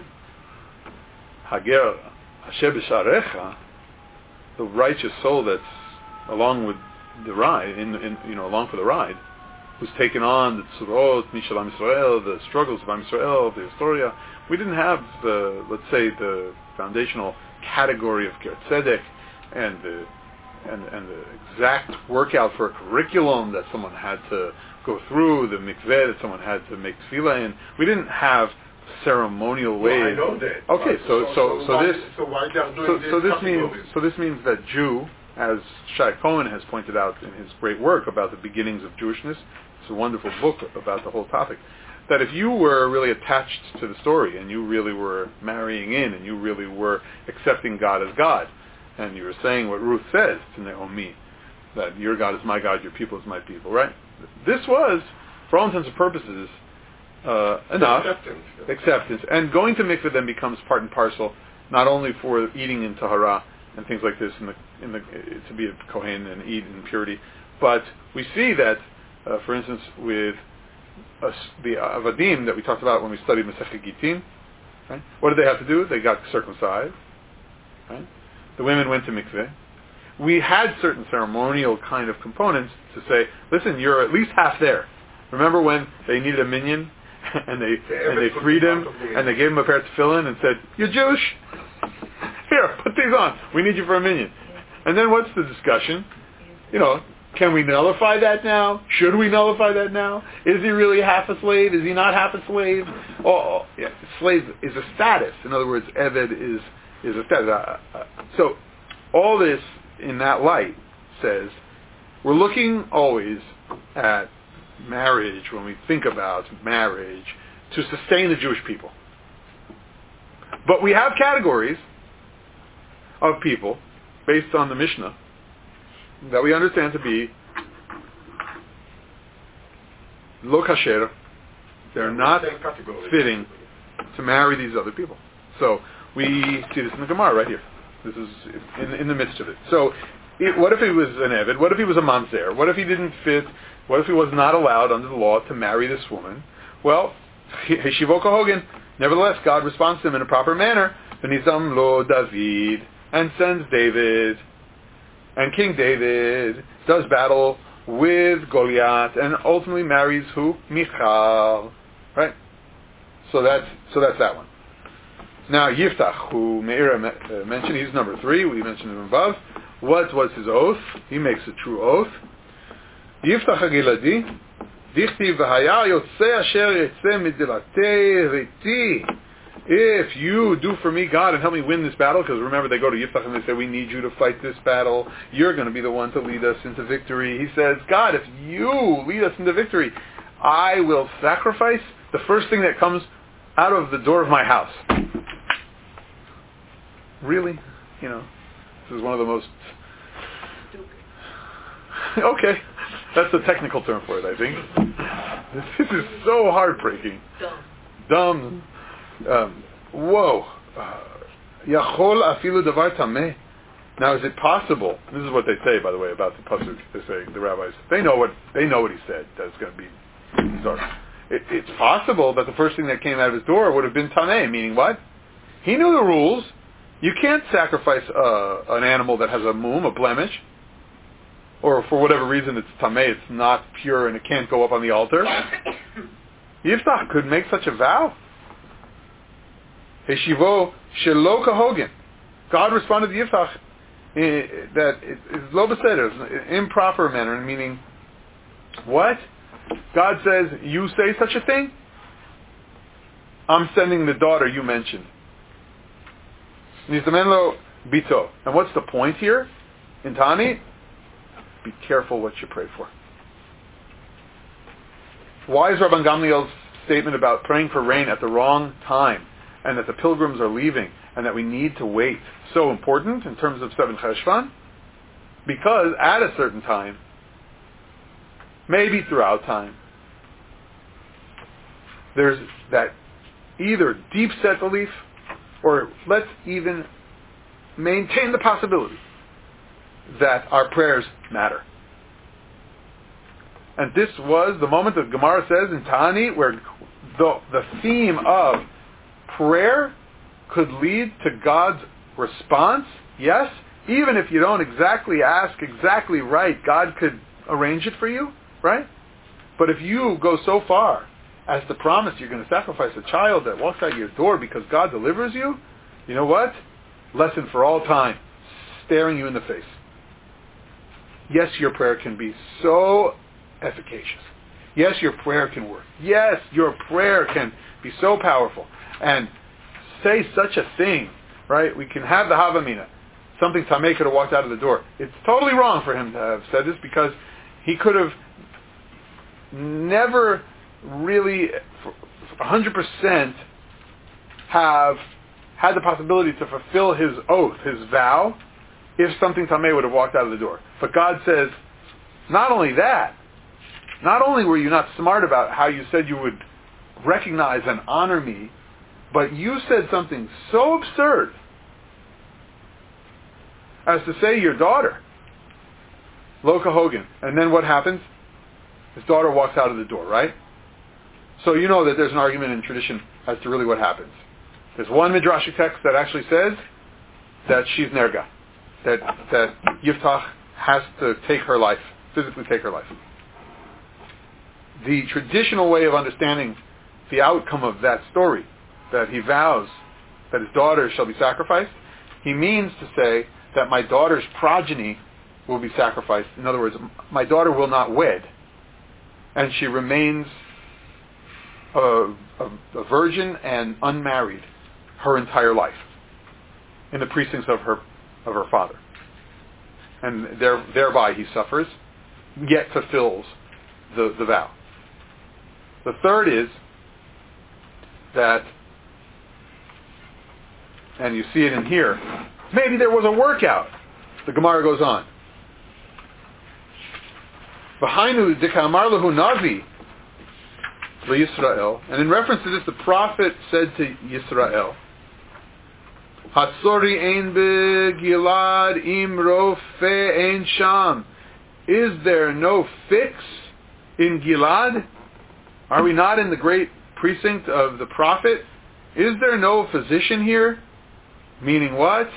Hager Asher b'sharecha, the righteous soul that's along with the ride, in, in you know, along for the ride, who's taken on the tzurot, Mishal Am Yisrael, the struggles of Am Yisrael, the Historia. We didn't have the, let's say, the foundational category of Ger Tzedek and the and, and the exact workout for a curriculum that someone had to go through, the mikveh that someone had to make tefillah in. We didn't have ceremonial ways. No, I know that. Okay, so so so, so why, this so why they are doing so, this so this means categories? so this means that Jew, as Shai Cohen has pointed out in his great work about the beginnings of Jewishness, it's a wonderful book about the whole topic, that if you were really attached to the story and you really were marrying in and you really were accepting God as God, and you were saying what Ruth says to Naomi, that your God is my God, your people is my people, right? This was, for all intents and purposes, uh, enough. Acceptance. Acceptance. And going to mikveh then becomes part and parcel, not only for eating in tahara and things like this, in the, in the, to be a kohen and eat in purity, but we see that, uh, for instance, with uh, the avadim that we talked about when we studied Masechet Gittin, right? What did they have to do? They got circumcised, right? The women went to mikveh. We had certain ceremonial kind of components to say, listen, you're at least half there. Remember when they needed a minion and they Yeah, and they freed him and they gave him a pair of tefillin and said, you're Jewish? Here, put these on. We need you for a minion. And then what's the discussion? You know, can we nullify that now? Should we nullify that now? Is he really half a slave? Is he not half a slave? Oh, oh yeah, slave is a status. In other words, Eved is is a status. Uh, uh, so all this in that light says we're looking always at marriage when we think about marriage to sustain the Jewish people. But we have categories of people based on the Mishnah that we understand to be lo kasher. They're not fitting to marry these other people. So we see this in the Gemara right here. This is in, in the midst of it. So it, what if he was an Eved? What if he was a Mamzer? What if he didn't fit? What if he was not allowed under the law to marry this woman? Well, Heshivo Kahogan. Nevertheless, God responds to him in a proper manner. V'nizam lo David, and sends David. And King David does battle with Goliath and ultimately marries who? Michal. Right? So that's so that's that one. Now Yiftach, who Meira uh, mentioned, he's number three. We mentioned him above. What was his oath? He makes a true oath. Yiftach Hagiladi, Dichti v'haya yotzei asher yetzei midilate riti. If you do for me, God, and help me win this battle, because remember they go to Yiftach and they say, we need you to fight this battle. You're going to be the one to lead us into victory. He says, God, if you lead us into victory, I will sacrifice the first thing that comes out of the door of my house. Really? You know, this is one of the most... Okay, that's the technical term for it, I think. This is so heartbreaking. Dumb. Dumb. Um, whoa. Yachol afilu davar tameh. Now, is it possible? This is what they say, by the way, about the pasuk. They say the rabbis they know what they know what he said. That's going to be bizarre. It, it's possible that the first thing that came out of his door would have been taneh, meaning what? He knew the rules. You can't sacrifice uh, an animal that has a mum, a blemish, or for whatever reason it's tameh, it's not pure and it can't go up on the altar. Yiftach could make such a vow. Heshivo shelo kahogen. God responded to Yiftach eh, that it, it's lo beseder, it's an improper manner, meaning what? God says, you say such a thing? I'm sending the daughter you mentioned. Nizamenlo bito. And what's the point here? In Tani? Be careful what you pray for. Why is Rabban Gamliel's statement about praying for rain at the wrong time and that the pilgrims are leaving and that we need to wait so important in terms of seven Cheshvan? Because at a certain time, maybe throughout time, there's that either deep set belief, or let's even maintain the possibility that our prayers matter. And this was the moment that Gemara says in Tani, where the, the theme of prayer could lead to God's response. Yes, even if you don't exactly ask exactly right, God could arrange it for you, right? But if you go so far as to promise you're going to sacrifice a child that walks out your door because God delivers you, you know what? Lesson for all time, staring you in the face. Yes, your prayer can be so efficacious. Yes, your prayer can work. Yes, your prayer can be so powerful. And say such a thing, right? We can have the Havamina. Something Tameh could have walked out of the door. It's totally wrong for him to have said this because he could have never really one hundred percent have had the possibility to fulfill his oath, his vow, if something Tameh would have walked out of the door. But God says, not only that, not only were you not smart about how you said you would recognize and honor me, but you said something so absurd as to say your daughter, Lo Kahogen. And then what happens? His daughter walks out of the door, right? So you know that there's an argument in tradition as to really what happens. There's one Midrashic text that actually says that she's Nerga, that that Yiftach has to take her life, physically take her life. The traditional way of understanding the outcome of that story, that he vows that his daughter shall be sacrificed, he means to say that my daughter's progeny will be sacrificed. In other words, my daughter will not wed, and she remains a, a, a virgin and unmarried her entire life in the precincts of her of her father. And there, thereby he suffers, yet fulfills the, the vow. The third is that, and you see it in here, maybe there was a workout. The Gemara goes on. V'hainu dikamar lehu navi leYisrael, and in reference to this, the prophet said to Yisrael, Hatzori ein beGilad im rofe ein sham. Is there no fix in Gilad? Are we not in the great precinct of the prophet? Is there no physician here? Meaning what?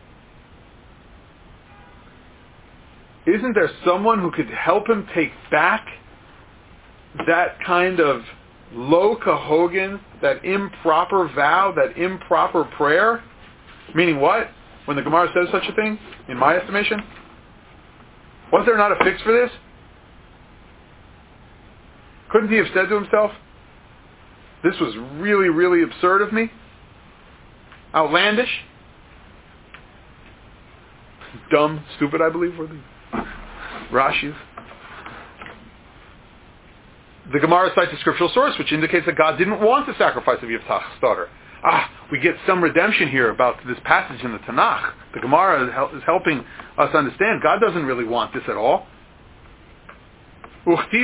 Isn't there someone who could help him take back that kind of lo kahogen, that improper vow, that improper prayer? Meaning what? When the Gemara says such a thing, in my estimation? Was there not a fix for this? Couldn't he have said to himself, this was really, really absurd of me? Outlandish? Dumb, stupid, I believe, were the Rashis. The Gemara cites a scriptural source which indicates that God didn't want the sacrifice of Yiftach's daughter. Ah, we get some redemption here about this passage in the Tanakh. The Gemara is helping us understand God doesn't really want this at all. It's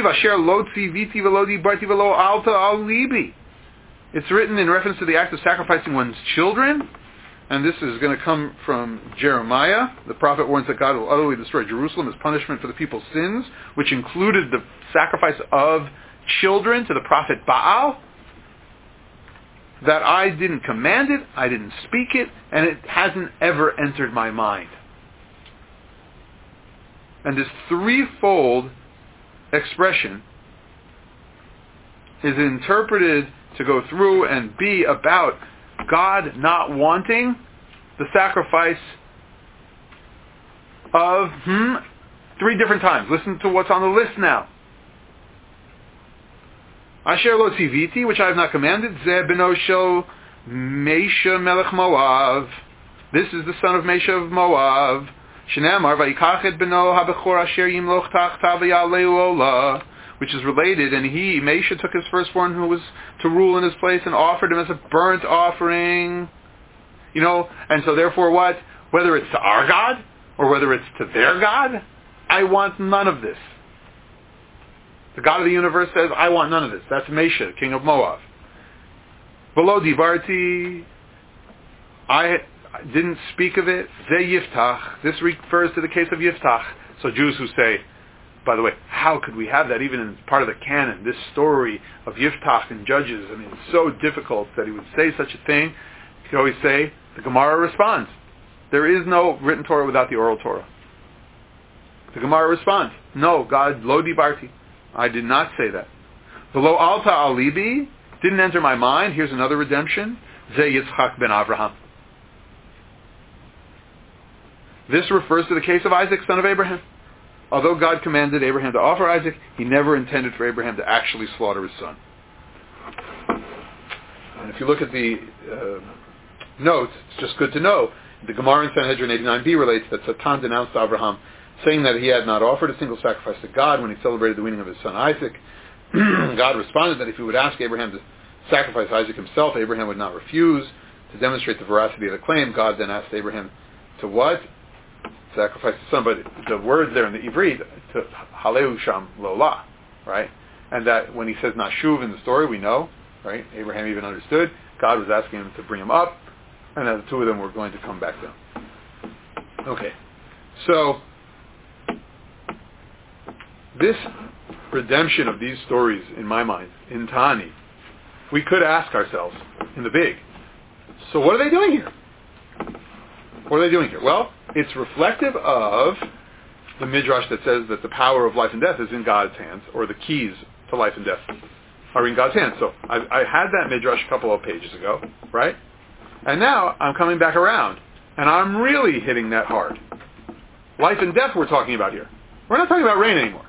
written in reference to the act of sacrificing one's children and this is going to come from Jeremiah. The prophet warns that God will utterly destroy Jerusalem as punishment for the people's sins, which included the sacrifice of children to the prophet Baal. That I didn't command it, I didn't speak it, and it hasn't ever entered my mind. And this threefold expression is interpreted to go through and be about God not wanting the sacrifice of hmm, three different times. Listen to what's on the list now. Asher lo tziviti, which I have not commanded, Zeh beno shel Mesha melech Moav. This is the son of Mesha of Moav. Shenamar vayikach et beno habechor asher yimloch tachtav v'yaleu ola, which is related, and he, Mesha, took his firstborn who was to rule in his place and offered him as a burnt offering. You know, and so therefore what? Whether it's to our God or whether it's to their God, I want none of this. The God of the universe says, I want none of this. That's Mesha, king of Moab. V'lo dibarti, I didn't speak of it. Ze Yiftach. This refers to the case of Yiftach. So Jews who say, by the way, how could we have that even in part of the canon? This story of Yiftach and Judges, I mean, it's so difficult that he would say such a thing. You could always say, the Gemara responds. There is no written Torah without the oral Torah. The Gemara responds, no, God, lo dibarti. I did not say that. V'lo alta al libi, didn't enter my mind. Here's another redemption. Ze Yitzchak ben Avraham. This refers to the case of Isaac, son of Abraham. Although God commanded Abraham to offer Isaac, he never intended for Abraham to actually slaughter his son. And if you look at the uh, notes, it's just good to know. The Gemara in Sanhedrin eighty-nine b relates that Satan denounced Abraham, saying that he had not offered a single sacrifice to God when he celebrated the weaning of his son Isaac. God responded that if he would ask Abraham to sacrifice Isaac himself, Abraham would not refuse. To demonstrate the veracity of the claim, God then asked Abraham to what? Sacrifice to somebody. The word there in the Ivri, to Haleu Sham Lola, right? And that when he says Nashuv in the story, we know, right? Abraham even understood. God was asking him to bring him up, and the two of them were going to come back down. Okay. So, this redemption of these stories, in my mind, in Tani, we could ask ourselves, in the big, so what are they doing here? What are they doing here? Well, it's reflective of the Midrash that says that the power of life and death is in God's hands, or the keys to life and death are in God's hands. So I, I had that Midrash a couple of pages ago, right? And now I'm coming back around, and I'm really hitting that hard. Life and death we're talking about here. We're not talking about rain anymore.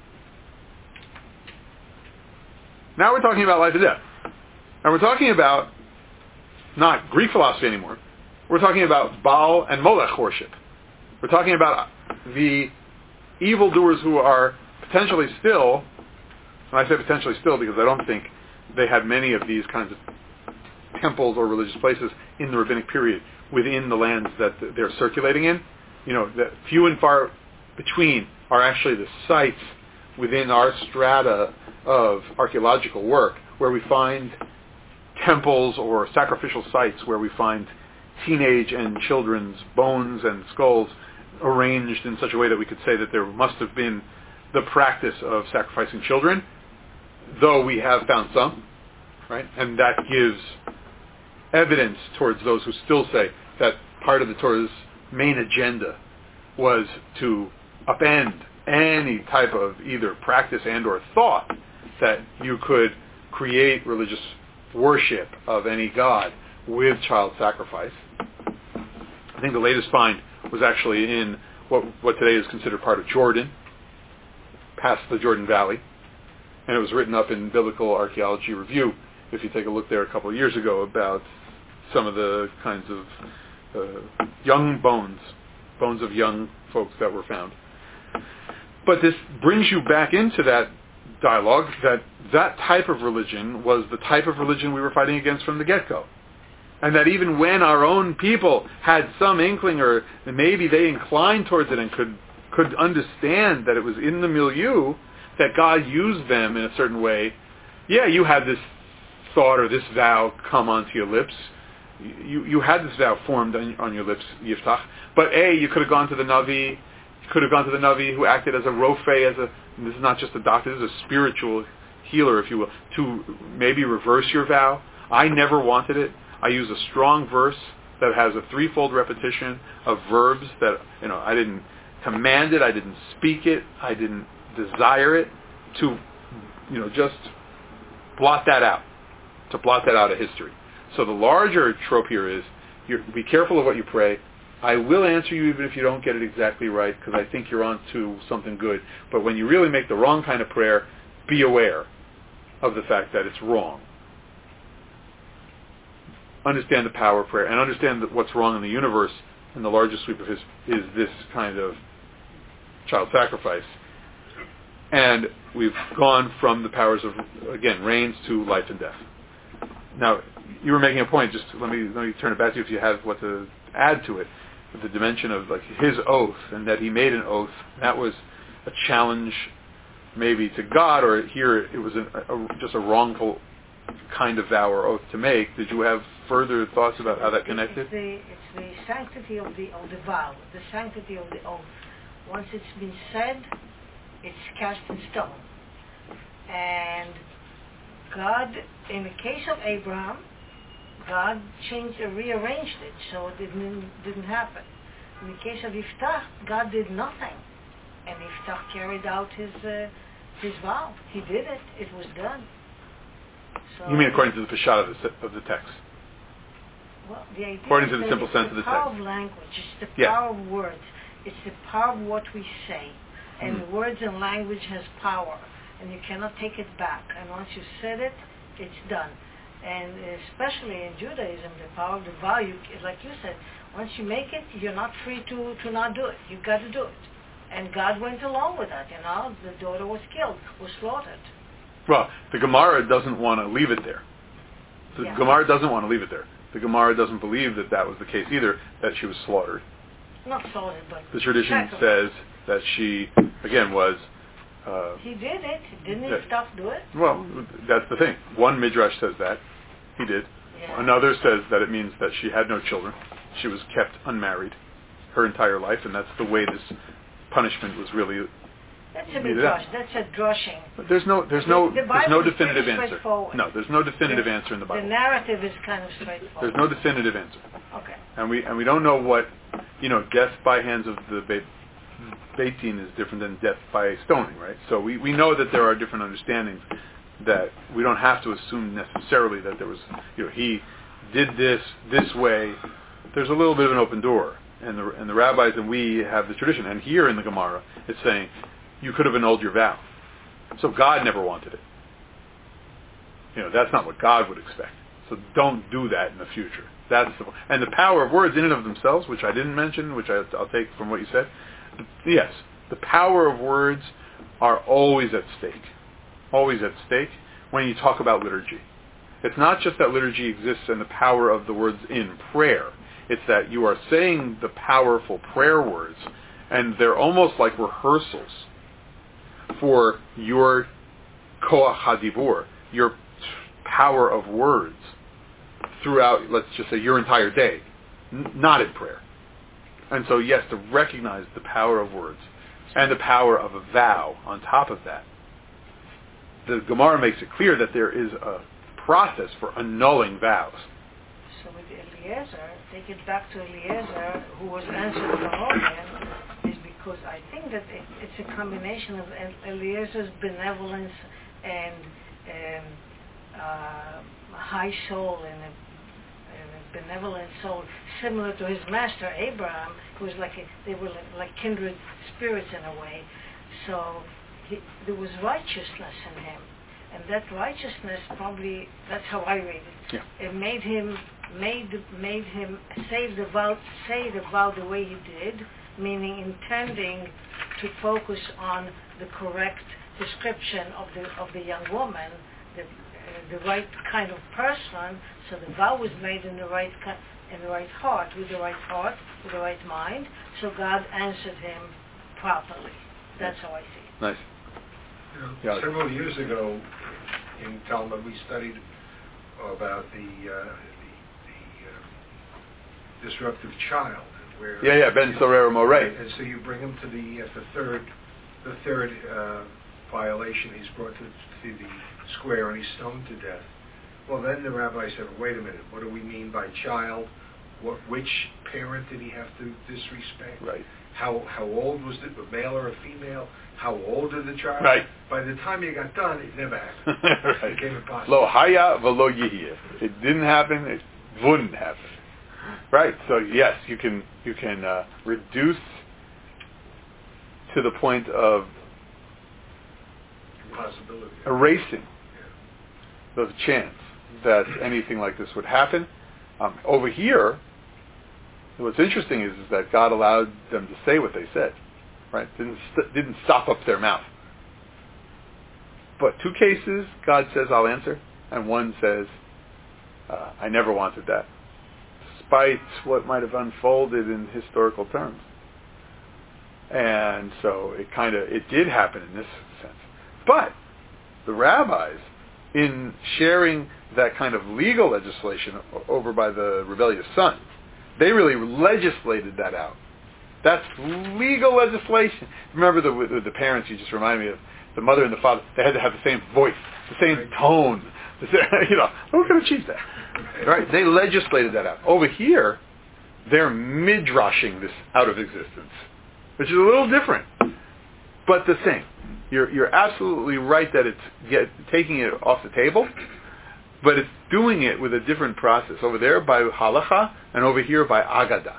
Now we're talking about life and death. And we're talking about not Greek philosophy anymore. We're talking about Baal and Molech worship. We're talking about the evildoers who are potentially still, and I say potentially still because I don't think they had many of these kinds of temples or religious places in the rabbinic period within the lands that they're circulating in. You know, the few and far between are actually the sites within our strata of archaeological work where we find temples or sacrificial sites where we find teenage and children's bones and skulls arranged in such a way that we could say that there must have been the practice of sacrificing children, though we have found some, right? And that gives evidence towards those who still say that part of the Torah's main agenda was to upend any type of either practice and or thought that you could create religious worship of any god with child sacrifice. I think the latest find was actually in what what today is considered part of Jordan, past the Jordan Valley, and it was written up in Biblical Archaeology Review, if you take a look there a couple of years ago, about some of the kinds of uh, young bones, bones of young folks that were found. But this brings you back into that dialogue that that type of religion was the type of religion we were fighting against from the get-go. And that even when our own people had some inkling, or maybe they inclined towards it and could could understand that it was in the milieu, that God used them in a certain way, yeah, you had this thought or this vow come onto your lips, you you had this vow formed on, on your lips, Yiftach. But A, you could have gone to the Navi, you could have gone to the Navi who acted as a rofe, as a, this is not just a doctor, this is a spiritual healer, if you will, to maybe reverse your vow. I never wanted it. I use a strong verse that has a threefold repetition of verbs that, you know, I didn't command it, I didn't speak it, I didn't desire it, to, you know, just blot that out, to blot that out of history. So the larger trope here is, you're, be careful of what you pray. I will answer you even if you don't get it exactly right, because I think you're on to something good. But when you really make the wrong kind of prayer, be aware of the fact that it's wrong. Understand the power of prayer, and understand that what's wrong in the universe, in the largest sweep of his, is this kind of child sacrifice. And we've gone from the powers of, again, reigns to life and death. Now, you were making a point, just let me let me turn it back to you if you have what to add to it, the dimension of like his oath, and that he made an oath. That was a challenge maybe to God, or here it was a, a, just a wrongful kind of vow or oath to make. Did you have further thoughts about how that connected? It's the, it's the sanctity of the of the vow, the sanctity of the oath. Once it's been said, it's cast in stone. And God, in the case of Abraham, God changed and rearranged it so it didn't didn't happen. In the case of Yiftach, God did nothing, and Yiftach carried out his uh, his vow. He did it. It was done. So you mean according to the Peshat of the, of the text? Well, the idea according to is the simple sense of the text. It's the power text. of language. It's the Yeah. power of words. It's the power of what we say. And Mm. words and language has power, and you cannot take it back. And once you said it, it's done. And especially in Judaism, the power of the vow, you, like you said, once you make it, you're not free to, to not do it. You've got to do it. And God went along with that, you know. The daughter was killed, was slaughtered. Well, the Gemara doesn't want to leave it there. The Yeah. Gemara doesn't want to leave it there. The Gemara doesn't believe that that was the case either, that she was slaughtered. Not slaughtered, but The tradition sacrificed. says that she, again, was... Uh, He did it. Didn't Yeah. Yiftach do it? well, that's the thing. One Midrash says that. He did. Yeah. Another says that it means that she had no children. She was kept unmarried her entire life, and that's the way this punishment was really... That's a Made it up. midrash. That's a drushing. But there's no, there's no, The there's Bible no is definitive pretty answer. straightforward. No, there's no definitive The- answer in the The Bible. narrative is kind of straightforward. There's no definitive answer. Okay. And we and we don't know what, you know, death by hands of the Beit, Beit Din is different than death by stoning, right? So we, we know that there are different understandings, that we don't have to assume necessarily that there was, you know, he did this this way. There's a little bit of an open door. And the, and the rabbis and we have the tradition. And here in the Gemara, it's saying, you could have annulled your vow. So God never wanted it. You know, that's not what God would expect. So don't do that in the future. That's the, and the power of words in and of themselves, which I didn't mention, which I, I'll take from what you said. Yes, the power of words are always at stake. Always at stake when you talk about liturgy. It's not just that liturgy exists and the power of the words in prayer. It's that you are saying the powerful prayer words, and they're almost like rehearsals for your koach hadibur, your power of words throughout, let's just say, your entire day, n- not in prayer. And so, yes, to recognize the power of words and the power of a vow on top of that. The Gemara makes it clear that there is a process for annulling vows. So with Eliezer, take it back to Eliezer, who was answered the Hogan, is because I think that it, it's a combination of Eliezer's benevolence and um, uh, high soul and a, and a benevolent soul, similar to his master Abraham, who was like a, they were like, like kindred spirits in a way. So he, there was righteousness in him. And that righteousness probably, that's how I read it. Yeah. It made him made made him say the vow say the vow the way he did, meaning intending to focus on the correct description of the of the young woman, the uh, the right kind of person. So the vow was made in the right in the right heart, with the right heart, with the right mind. So God answered him properly. That's how I see it. Nice. You know, Yeah. Several years ago in Talmud, we studied about the uh, the, the uh, disruptive child. Where Yeah, yeah, Ben Sorero Morey. And so you bring him to the uh, the third the third uh, violation. He's brought to, to the square and he's stoned to death. Well, then the rabbi said, "Wait a minute. What do we mean by child? What which parent did he have to disrespect? Right. How how old was it? A male or a female? How old is the child? Right. By the time you got done, it never happened. Right. It became impossible. Lo haya velo yihye. It didn't happen. It wouldn't happen. Right. So yes, you can you can uh, reduce to the point of Impossibility. erasing the chance that anything like this would happen. Um, over here, what's interesting is, is that God allowed them to say what they said, right? Didn't st- didn't stop up their mouth. But two cases, God says, "I'll answer," and one says, uh, "I never wanted that," despite what might have unfolded in historical terms. And so it kind of it did happen in this sense. But the rabbis, in sharing that kind of legal legislation over by the rebellious son, they really legislated that out. That's legal legislation. Remember the the parents you just reminded me of, the mother and the father, they had to have the same voice, the same tone. The same, you know, who could achieve that? Right? They legislated that out. Over here, they're midrashing this out of existence, which is a little different, but the same. You're you're absolutely right that it's get, taking it off the table, but it's doing it with a different process. Over there by halacha, and over here by agada.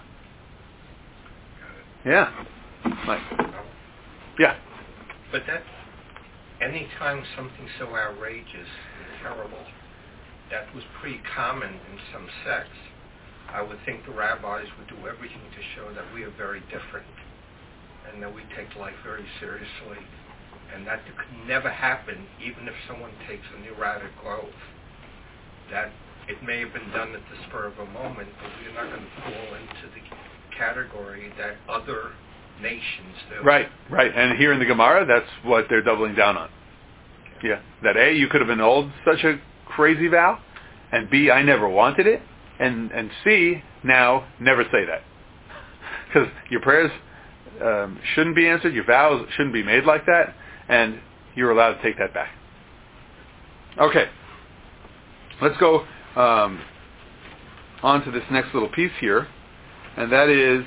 Yeah. Mike. Yeah. But that's any time something so outrageous and terrible that was pretty common in some sects, I would think the rabbis would do everything to show that we are very different and that we take life very seriously, and that it could never happen even if someone takes an erratic oath. That it may have been done at the spur of a moment, but we're not going to fall into the category that other nations do. Right, right. And here in the Gemara, that's what they're doubling down on. Okay. Yeah. That A, you could have annulled such a crazy vow, and B, I never wanted it, and, and C, now never say that. Because your prayers um, shouldn't be answered, your vows shouldn't be made like that, and you're allowed to take that back. Okay. Let's go um, on to this next little piece here, and that is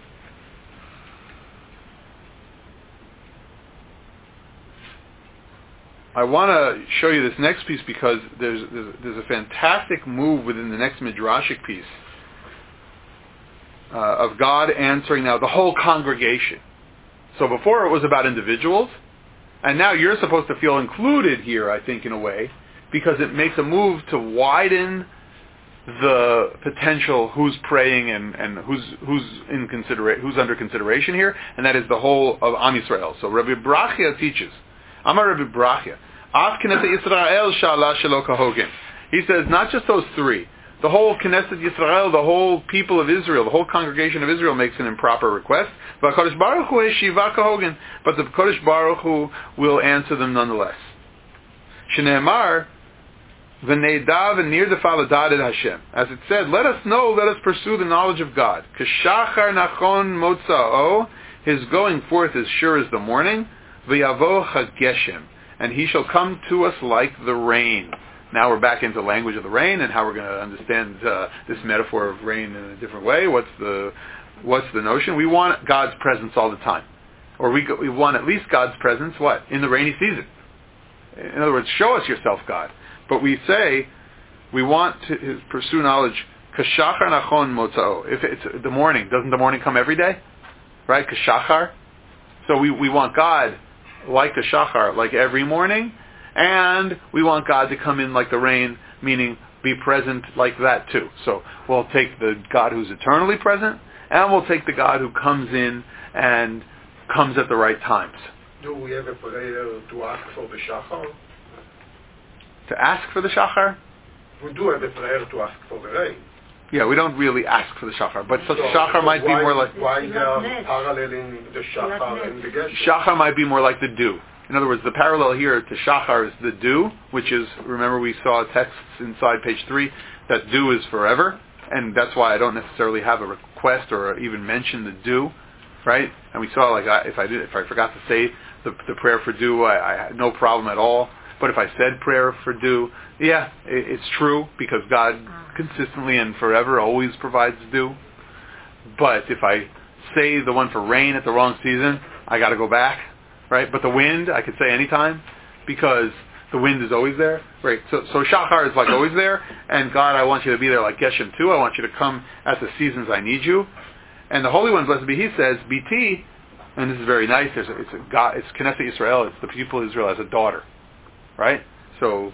I want to show you this next piece because there's, there's there's a fantastic move within the next midrashic piece uh, of God answering now the whole congregation. So before it was about individuals, and now you're supposed to feel included here, I think, in a way, because it makes a move to widen the potential who's praying and, and who's who's in considera- who's under consideration here, and that is the whole of Am Yisrael. So Rabbi Brachia teaches, Amar Rabbi Brachia, Af Knesset Yisrael Shala Shelo Kahogen. He says not just those three, the whole Knesset Yisrael, the whole people of Israel, the whole congregation of Israel makes an improper request. But Kodesh Baruch Hu Shiva Kahogen, but the Kodesh Baruch Hu will answer them nonetheless. Shneimar V'neidav and near the Father Daded Hashem. As it said, let us know, let us pursue the knowledge of God. K'shachar nachon motza'o, his going forth is sure as the morning. V'yavo chageshem, and he shall come to us like the rain. Now we're back into the language of the rain and how we're going to understand uh, this metaphor of rain in a different way. What's the what's the notion? We want God's presence all the time, or we we want at least God's presence. What in the rainy season? In other words, show us yourself, God. But we say we want to pursue knowledge. K'shachar nachon motzao. If it's the morning, doesn't the morning come every day? Right? K'shachar. So we, we want God like the shachar, like every morning, and we want God to come in like the rain, meaning be present like that too. So we'll take the God who's eternally present, and we'll take the God who comes in and comes at the right times. Do we have a prayer to ask for the shachar? To ask for the shachar? We do have a prayer to ask for the rain. Yeah, we don't really ask for the shachar, but such so, shachar so might be why, more like... Why they are paralleling the shachar and the geshem? Shachar might be more like the dew. In other words, the parallel here to shachar is the dew, which is, remember we saw texts inside page three, that dew is forever, and that's why I don't necessarily have a request or even mention the dew, right? And we saw like I, if I did, if I forgot to say the, the prayer for dew, I, I had no problem at all. But if I said prayer for dew, yeah, it, it's true because God consistently and forever always provides dew. But if I say the one for rain at the wrong season, I got to go back, right? But the wind, I could say anytime because the wind is always there, right? So, so Shachar is like always there, and God, I want you to be there like Geshem too. I want you to come at the seasons I need you. And the Holy One, blessed be He, says, B T, and this is very nice. There's a, it's a God, it's Knesset Yisrael. It's the people of Israel as a daughter, right? So,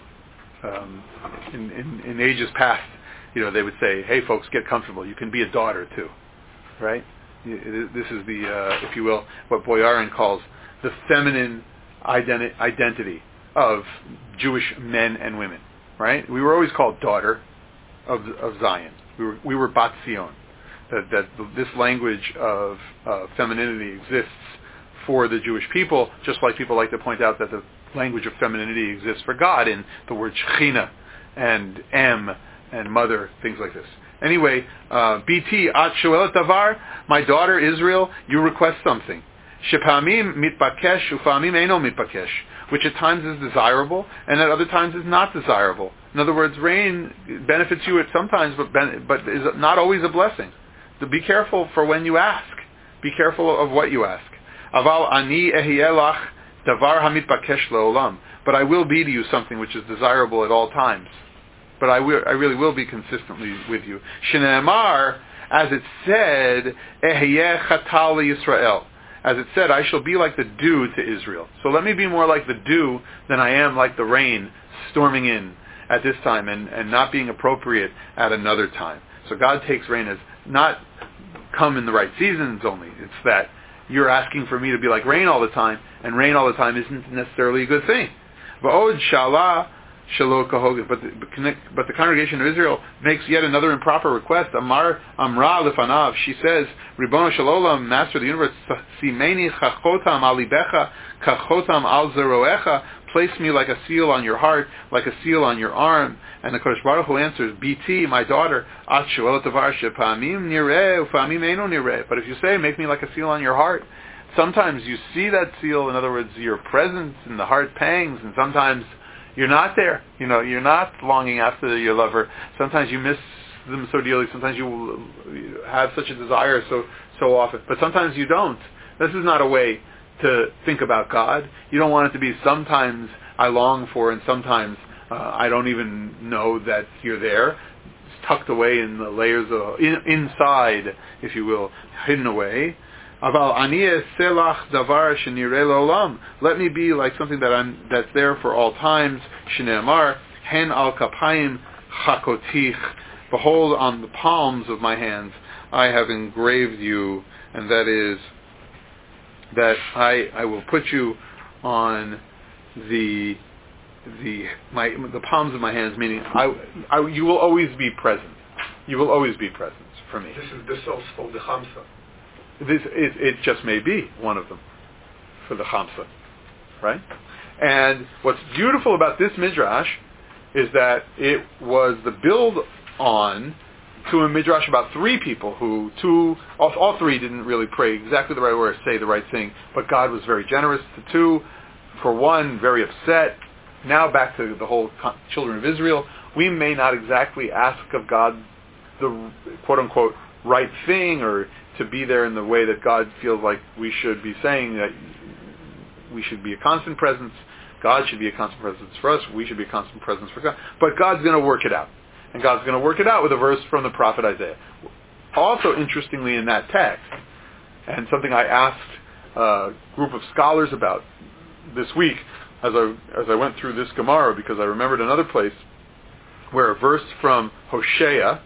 um, in, in in ages past, you know, they would say, "Hey, folks, get comfortable. You can be a daughter too," right? This is the, uh, if you will, what Boyarin calls the feminine identi- identity of Jewish men and women, right? We were always called daughter of of Zion. We were we were Bat Zion. That that this language of uh, femininity exists for the Jewish people, just like people like to point out that the language of femininity exists for God in the word Shechina and Em and mother, things like this. Anyway, uh, B T at shoelet davar, my daughter Israel, you request something. Shepamim mitbakesh ufamim eino mitbakesh, which at times is desirable and at other times is not desirable. In other words, rain benefits you at sometimes, but ben- but is not always a blessing. So be careful for when you ask. Be careful of what you ask. Aval ani ehielach davar hamitbakesh leolam. But I will be to you something which is desirable at all times. But I, will, I really will be consistently with you. Shneemar, as it said, Ehyeh chatal Yisrael. As it said, I shall be like the dew to Israel. So let me be more like the dew than I am like the rain storming in at this time and, and not being appropriate at another time. So God takes rain as not come in the right seasons only. It's that you're asking for me to be like rain all the time, and rain all the time isn't necessarily a good thing. Va'od shalah shelo kahoget. But the, but the congregation of Israel makes yet another improper request. Amar amra lefanav. She says, Ribono shel olam, Master of the universe, simeni chachotam al libecha, chachotam al zeroecha. Place me like a seal on your heart, like a seal on your arm. And the Kodesh Baruch Hu answers, B T, my daughter, at shoelet davar shepamim nireh ufamim eino nireh. But if you say, make me like a seal on your heart, sometimes you see that seal. In other words, your presence in the heart pangs, and sometimes you're not there. You know, you're not longing after your lover. Sometimes you miss them so dearly. Sometimes you have such a desire so so often, but sometimes you don't. This is not a way to think about God. You don't want it to be sometimes I long for and sometimes uh, I don't even know that you're there. It's tucked away in the layers of, in, inside, if you will, hidden away. Aval aniyeh selach davar shenireh leolam. Let me be like something that I'm that's there for all times. Shneemar hen al kapayim chakotich. Behold, on the palms of my hands I have engraved you, and that is that I I will put you on the the my the palms of my hands. Meaning, I, I you will always be present. You will always be present for me. This is the source for the Hamsa. This it, it just may be one of them for the Chamsa, right? And what's beautiful about this midrash is that it was the build on to a midrash about three people who two all, all three didn't really pray exactly the right way or say the right thing, but God was very generous to two. For one, very upset. Now back to the whole children of Israel. We may not exactly ask of God the quote unquote right thing or to be there in the way that God feels like we should be saying, that we should be a constant presence. God should be a constant presence for us. We should be a constant presence for God. But God's going to work it out. And God's going to work it out with a verse from the prophet Isaiah. Also, interestingly, in that text, and something I asked a group of scholars about this week as I, as I went through this Gemara, because I remembered another place where a verse from Hosea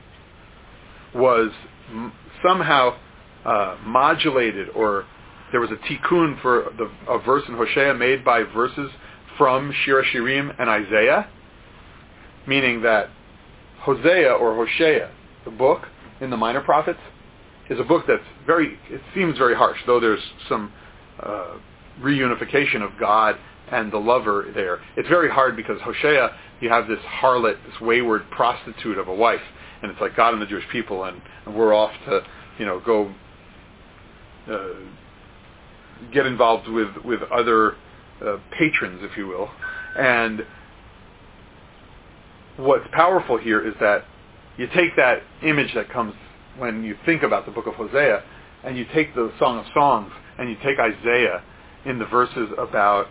was m- somehow Uh, modulated, or there was a tikkun for the, a verse in Hosea made by verses from Shir Shirim and Isaiah, meaning that Hosea or Hosea, the book in the Minor Prophets, is a book that's very, it seems very harsh, though there's some uh, reunification of God and the lover there. It's very hard because Hosea, you have this harlot, this wayward prostitute of a wife, and it's like God and the Jewish people, and, and we're off to, you know, go uh, get involved with, with other uh, patrons, if you will. And what's powerful here is that you take that image that comes when you think about the book of Hosea, and you take the Song of Songs, and you take Isaiah in the verses about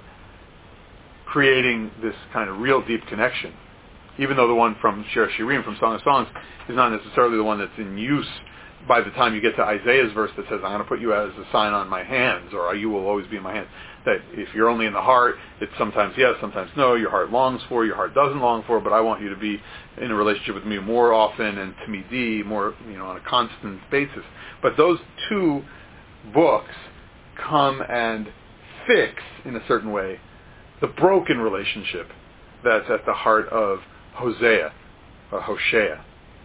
creating this kind of real deep connection. Even though the one from Shir Shirim, from Song of Songs, is not necessarily the one that's in use by the time you get to Isaiah's verse that says, I'm going to put you as a sign on my hands, or you will always be in my hands. That if you're only in the heart, it's sometimes yes, sometimes no, your heart longs for, your heart doesn't long for, but I want you to be in a relationship with me more often and tamidi, more, you know, on a constant basis. But those two books come and fix, in a certain way, the broken relationship that's at the heart of Hosea, or Hosea.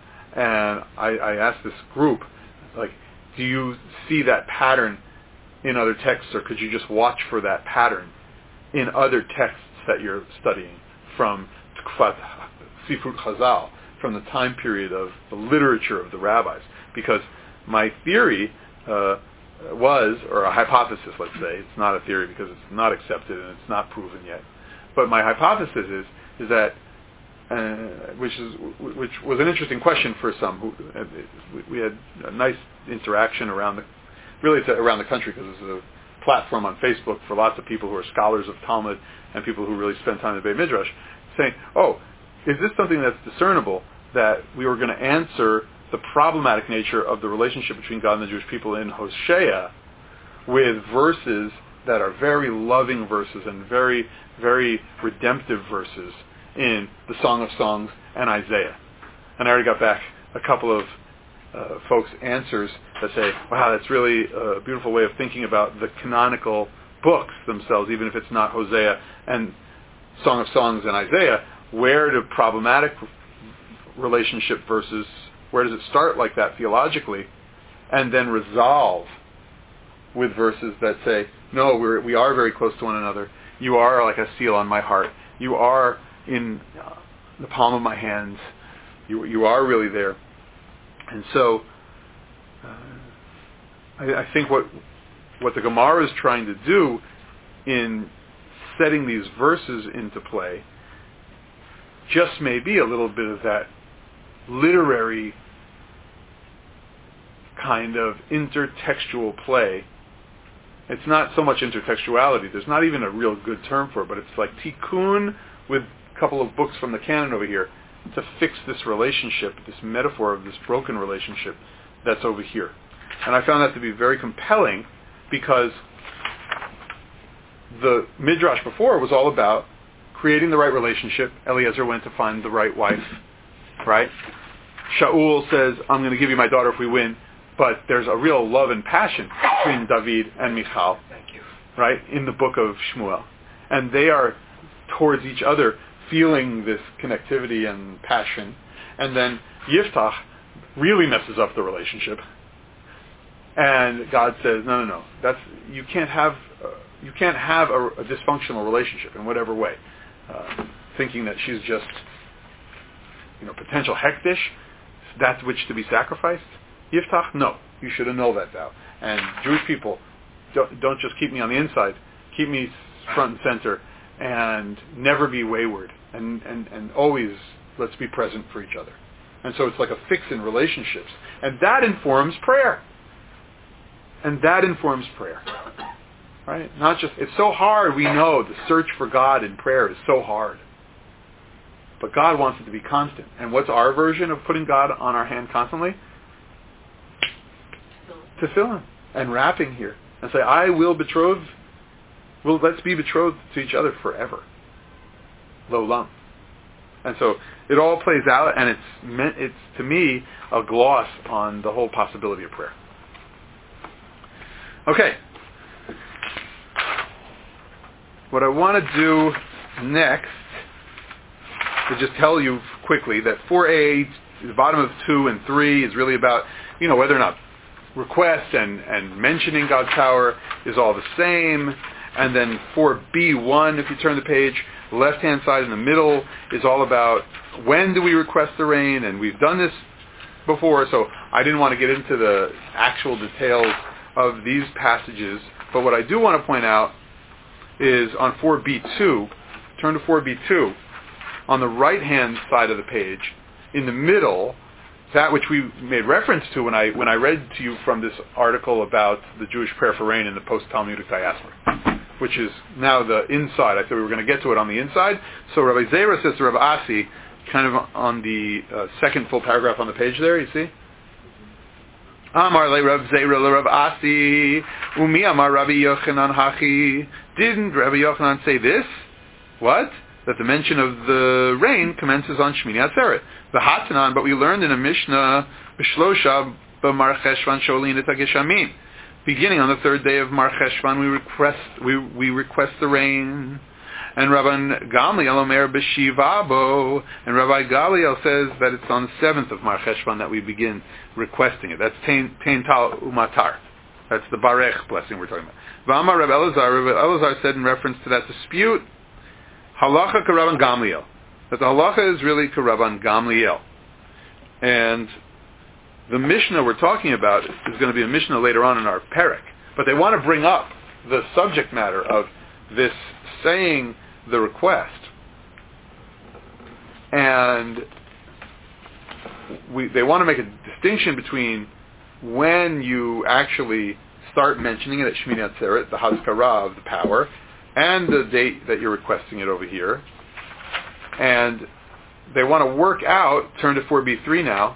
And I, I asked this group, like, do you see that pattern in other texts, or could you just watch for that pattern in other texts that you're studying from Tkfat Sifrut Chazal, from the time period of the literature of the rabbis? Because my theory uh, was, or a hypothesis, let's say, it's not a theory because it's not accepted and it's not proven yet, but my hypothesis is is that, uh, which is which was an interesting question for some who uh, we had a nice interaction around the really it's around the country, because it's a platform on Facebook for lots of people who are scholars of Talmud and people who really spend time in the Beit Midrash, saying, oh, is this something that's discernible, that we were going to answer the problematic nature of the relationship between God and the Jewish people in Hosea with verses that are very loving verses and very, very redemptive verses in the Song of Songs and Isaiah? And I already got back a couple of uh, folks' answers that say, wow, that's really a beautiful way of thinking about the canonical books themselves, even if it's not Hosea and Song of Songs and Isaiah. Where do problematic relationship verses, where does it start like that theologically, and then resolve with verses that say, no, we're, we are very close to one another. You are like a seal on my heart. You are in uh, the palm of my hands. You, you are really there. And so uh, I, I think what what the Gemara is trying to do in setting these verses into play just may be a little bit of that literary kind of intertextual play. It's not so much intertextuality. There's not even a real good term for it, but it's like tikkun with a couple of books from the canon over here to fix this relationship, this metaphor of this broken relationship that's over here. And I found that to be very compelling, because the Midrash before was all about creating the right relationship. Eliezer went to find the right wife, right? Shaul says, I'm going to give you my daughter if we win. But there's a real love and passion between David and Michal, Thank you. right, in the book of Shmuel. And they are towards each other feeling this connectivity and passion. And then Yiftach really messes up the relationship. And God says, no, no, no, that's, you can't have, uh, you can't have a, a dysfunctional relationship in whatever way. Uh, thinking that she's just, you know, potential hektish, that's which to be sacrificed. Yiftach, no, you should annul that vow. And Jewish people, don't, don't just keep me on the inside, keep me front and center, and never be wayward, and, and, and always let's be present for each other. And so it's like a fix in relationships. And that informs prayer. And that informs prayer. Right? Not just, it's so hard, we know, the search for God in prayer is so hard. But God wants it to be constant. And what's our version of putting God on our hand constantly? To fill him and wrapping here and say, I will betroth, well, let's be betrothed to each other forever. L'olam. And so it all plays out, and it's meant, it's to me a gloss on the whole possibility of prayer. Okay. What I want to do next is just tell you quickly that four A, the bottom of two and three, is really about, you know, whether or not request and, and mentioning God's power is all the same, And then four B one, if you turn the page, left-hand side in the middle is all about when do we request the rain, and we've done this before, so I didn't want to get into the actual details of these passages. But what I do want to point out is on four B two, turn to four B two, on the right-hand side of the page, in the middle, that which we made reference to when I when I read to you from this article about the Jewish prayer for rain in the post-Talmudic diaspora, which is now the inside. I said we were going to get to it on the inside. So Rabbi Zera says to Rabbi Asi, kind of on the uh, second full paragraph on the page there, you see? Amar le Rav Zera le Rav Asi, umi amar Rabbi Yochanan hachi. Didn't Rabbi Yochanan say this? What? That the mention of the rain commences on Shmini Atzeret. The Hatanan, but we learned in a Mishnah, B'shlosha b'Mar Cheshvan Sholin et HaGeshamim. Beginning on the third day of Mar Cheshvan, we request we we request the rain. And Rabban Gamliel Omer B'Shivabo, and Rabbi Gamliel says that it's on the seventh of Mar Cheshvan that we begin requesting it. That's Tein Tal Umatar. That's the Barech blessing we're talking about. V'Amar Rabbi Elazar, Rabbi Elazar said in reference to that dispute, Halacha K'Rabban Gamliel, that the halacha is really K'Rabban Gamliel. And the Mishnah we're talking about is going to be a Mishnah later on in our Perek. But they want to bring up the subject matter of this saying the request. And we, they want to make a distinction between when you actually start mentioning it at Shmini Atzeret, the Hazkara of the power, and the date that you're requesting it over here. And they want to work out, turn to four B three now,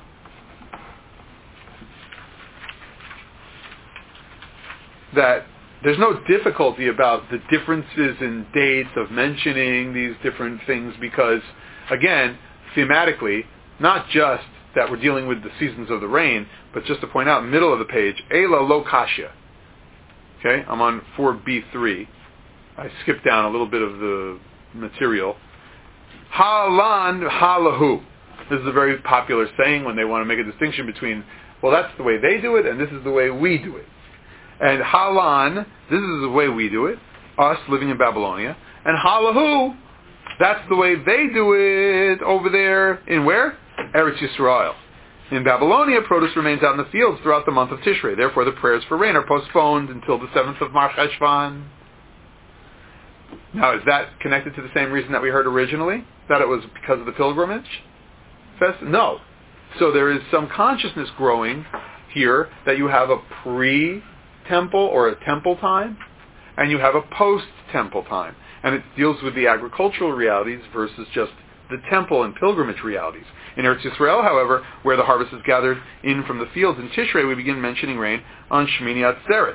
that there's no difficulty about the differences in dates of mentioning these different things because, again, thematically, not just that we're dealing with the seasons of the rain, but just to point out, middle of the page, Eila lo kasha. Okay, I'm on four B three. I skipped down a little bit of the material. Ha'lan ha'lahu. This is a very popular saying when they want to make a distinction between, well, that's the way they do it, and this is the way we do it. And Halan, this is the way we do it, us living in Babylonia. And Halahu, that's the way they do it over there in where? Eretz Yisrael. In Babylonia, produce remains out in the fields throughout the month of Tishrei. Therefore, the prayers for rain are postponed until the seventh of Mar Cheshvan. Now, is that connected to the same reason that we heard originally? That it was because of the pilgrimage? Fest? No. So there is some consciousness growing here that you have a pre-temple or a temple time, and you have a post-temple time. And it deals with the agricultural realities versus just the temple and pilgrimage realities. In Eretz Yisrael, however, where the harvest is gathered in from the fields in Tishrei, we begin mentioning rain on Shmini Atzeret.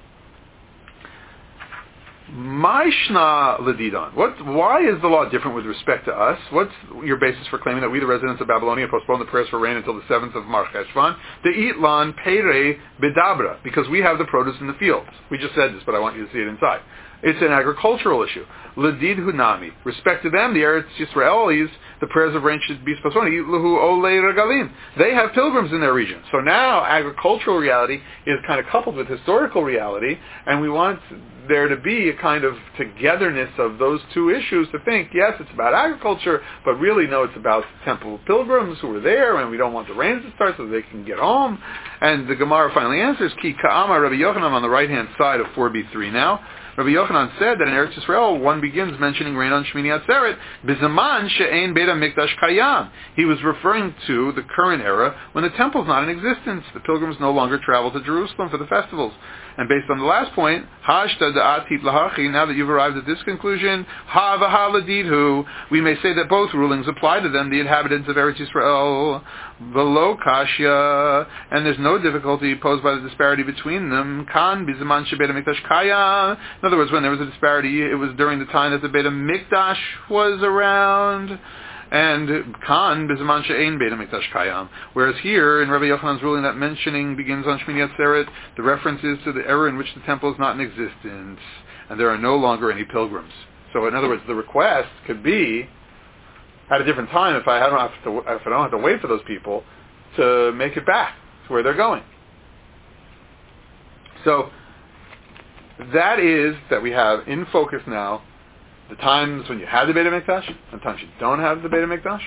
Maishna Ladidon. What? Why is the law different with respect to us? What's your basis for claiming that we, the residents of Babylonia, postpone the prayers for rain until the seventh of Mar Cheshvan? The Itlan Pere Bedabra, because we have the produce in the fields. We just said this, but I want you to see it inside. It's an agricultural issue. Ladid Hunami. Respect to them, the Eretz Yisraelis, the prayers of rain should be postponed. They have pilgrims in their region. So now agricultural reality is kind of coupled with historical reality, and we want there to be a kind of togetherness of those two issues to think, yes, it's about agriculture, but really, no, it's about temple pilgrims who are there, and we don't want the rains to start so they can get home. And the Gemara finally answers, Ki Ka'ama Rabbi Yochanan on the right-hand side of four B three now. Rabbi Yochanan said that in Eretz Yisrael, one begins mentioning rain on Shmini Atzeret, B'zaman she'ein Beit HaMikdash kayam. He was referring to the current era when the temple is not in existence. The pilgrims no longer travel to Jerusalem for the festivals. And based on the last point, Hashta da'atit lahachi, now that you've arrived at this conclusion, ha v'ha ladidhu, we may say that both rulings apply to them, the inhabitants of Eretz Yisrael, v'lo kashya, and there's no difficulty posed by the disparity between them. Kan b'zaman she'Beit HaMikdash kayam. In other words, when there was a disparity, it was during the time that the Beit HaMikdash was around. And Kan b'zaman she'ein Beit HaMikdash kayam. Whereas here, in Rabbi Yochanan's ruling, that mentioning begins on Shmini Atzeret, the reference is to the era in which the temple is not in existence, and there are no longer any pilgrims. So in other words, the request could be at a different time if I don't have to, if I don't have to wait for those people to make it back to where they're going. So that is that we have in focus now the times when you have the Beit HaMikdash and the times you don't have the Beit HaMikdash.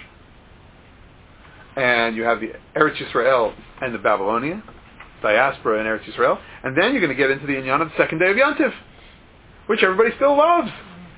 And you have the Eretz Yisrael and the Babylonian, diaspora in Eretz Yisrael. And then you're going to get into the inyan of the second day of Yontif, which everybody still loves.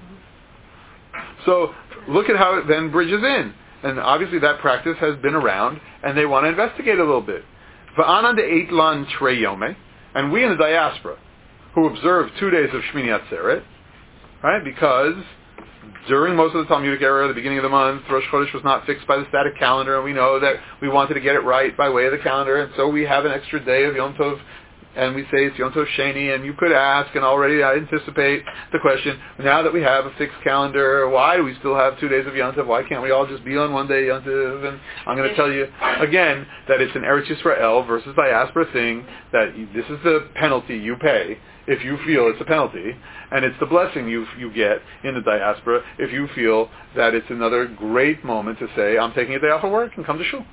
So look at how it then bridges in. And obviously that practice has been around, and they want to investigate a little bit. V'anan de'eit lan trei yomei, and we in the diaspora, who observe two days of Shmini Atzeret, right? Because during most of the Talmudic era, the beginning of the month, Rosh Chodesh was not fixed by the static calendar, and we know that we wanted to get it right by way of the calendar, and so we have an extra day of Yom Tov, and we say it's Yom Tov Sheni, and you could ask, and already I anticipate the question, now that we have a fixed calendar, why do we still have two days of Yom Tov? Why can't we all just be on one day Yom Tov? And I'm going to tell you, again, that it's an Eretz Yisrael versus diaspora thing, that this is the penalty you pay if you feel it's a penalty, and it's the blessing you you get in the diaspora if you feel that it's another great moment to say, I'm taking a day off of work and come to shul.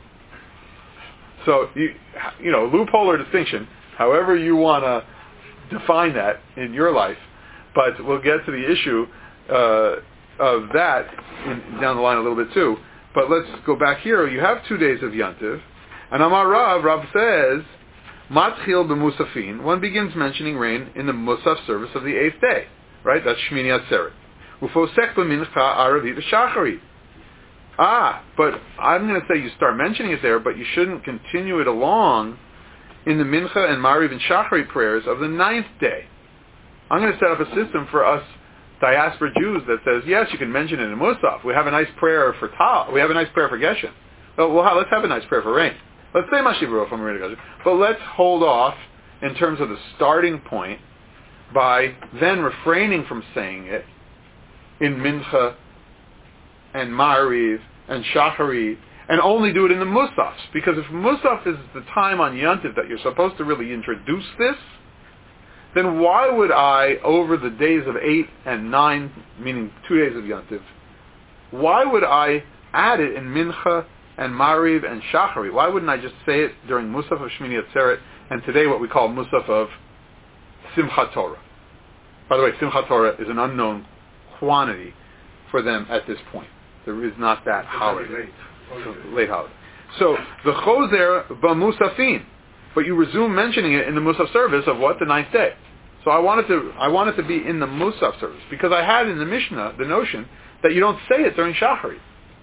So, you, you know, loophole or distinction, however you want to define that in your life, but we'll get to the issue uh, of that in, down the line a little bit too. But let's go back here. You have two days of Yantiv, and Amar Rav, Rav says, Matchil b'musafin, one begins mentioning rain in the Musaf service of the eighth day, right? That's Shmini Atzeret. Ufosek b'mincha aravit v'shacharit. Ah, but I'm going to say you start mentioning it there, but you shouldn't continue it along in the Mincha and Mariv and Shacharit prayers of the ninth day. I'm going to set up a system for us diaspora Jews that says, yes, you can mention it in Musaf. We have a nice prayer for Tal. We have a nice prayer for Geshem. Well, well let's have a nice prayer for rain. Let's say Mashiach Baruch from Marina Geshem. But let's hold off in terms of the starting point by then refraining from saying it in Mincha and Mariv and Shacharit, and only do it in the Musafs. Because if Musaf is the time on Yontif that you're supposed to really introduce this, then why would I, over the days of eight and nine, meaning two days of Yontif, why would I add it in Mincha and Mariv and Shacharit? Why wouldn't I just say it during Musaf of Shmini Atzeret, and today what we call Musaf of Simchat Torah? By the way, Simchat Torah is an unknown quantity for them at this point. There is not that holiday. Late. So, late holiday. So, the Choser b'Musafin, but you resume mentioning it in the Musaf service of what? The ninth day. So I wanted to I wanted to be in the Musaf service, because I had in the Mishnah the notion that you don't say it during Shacharit.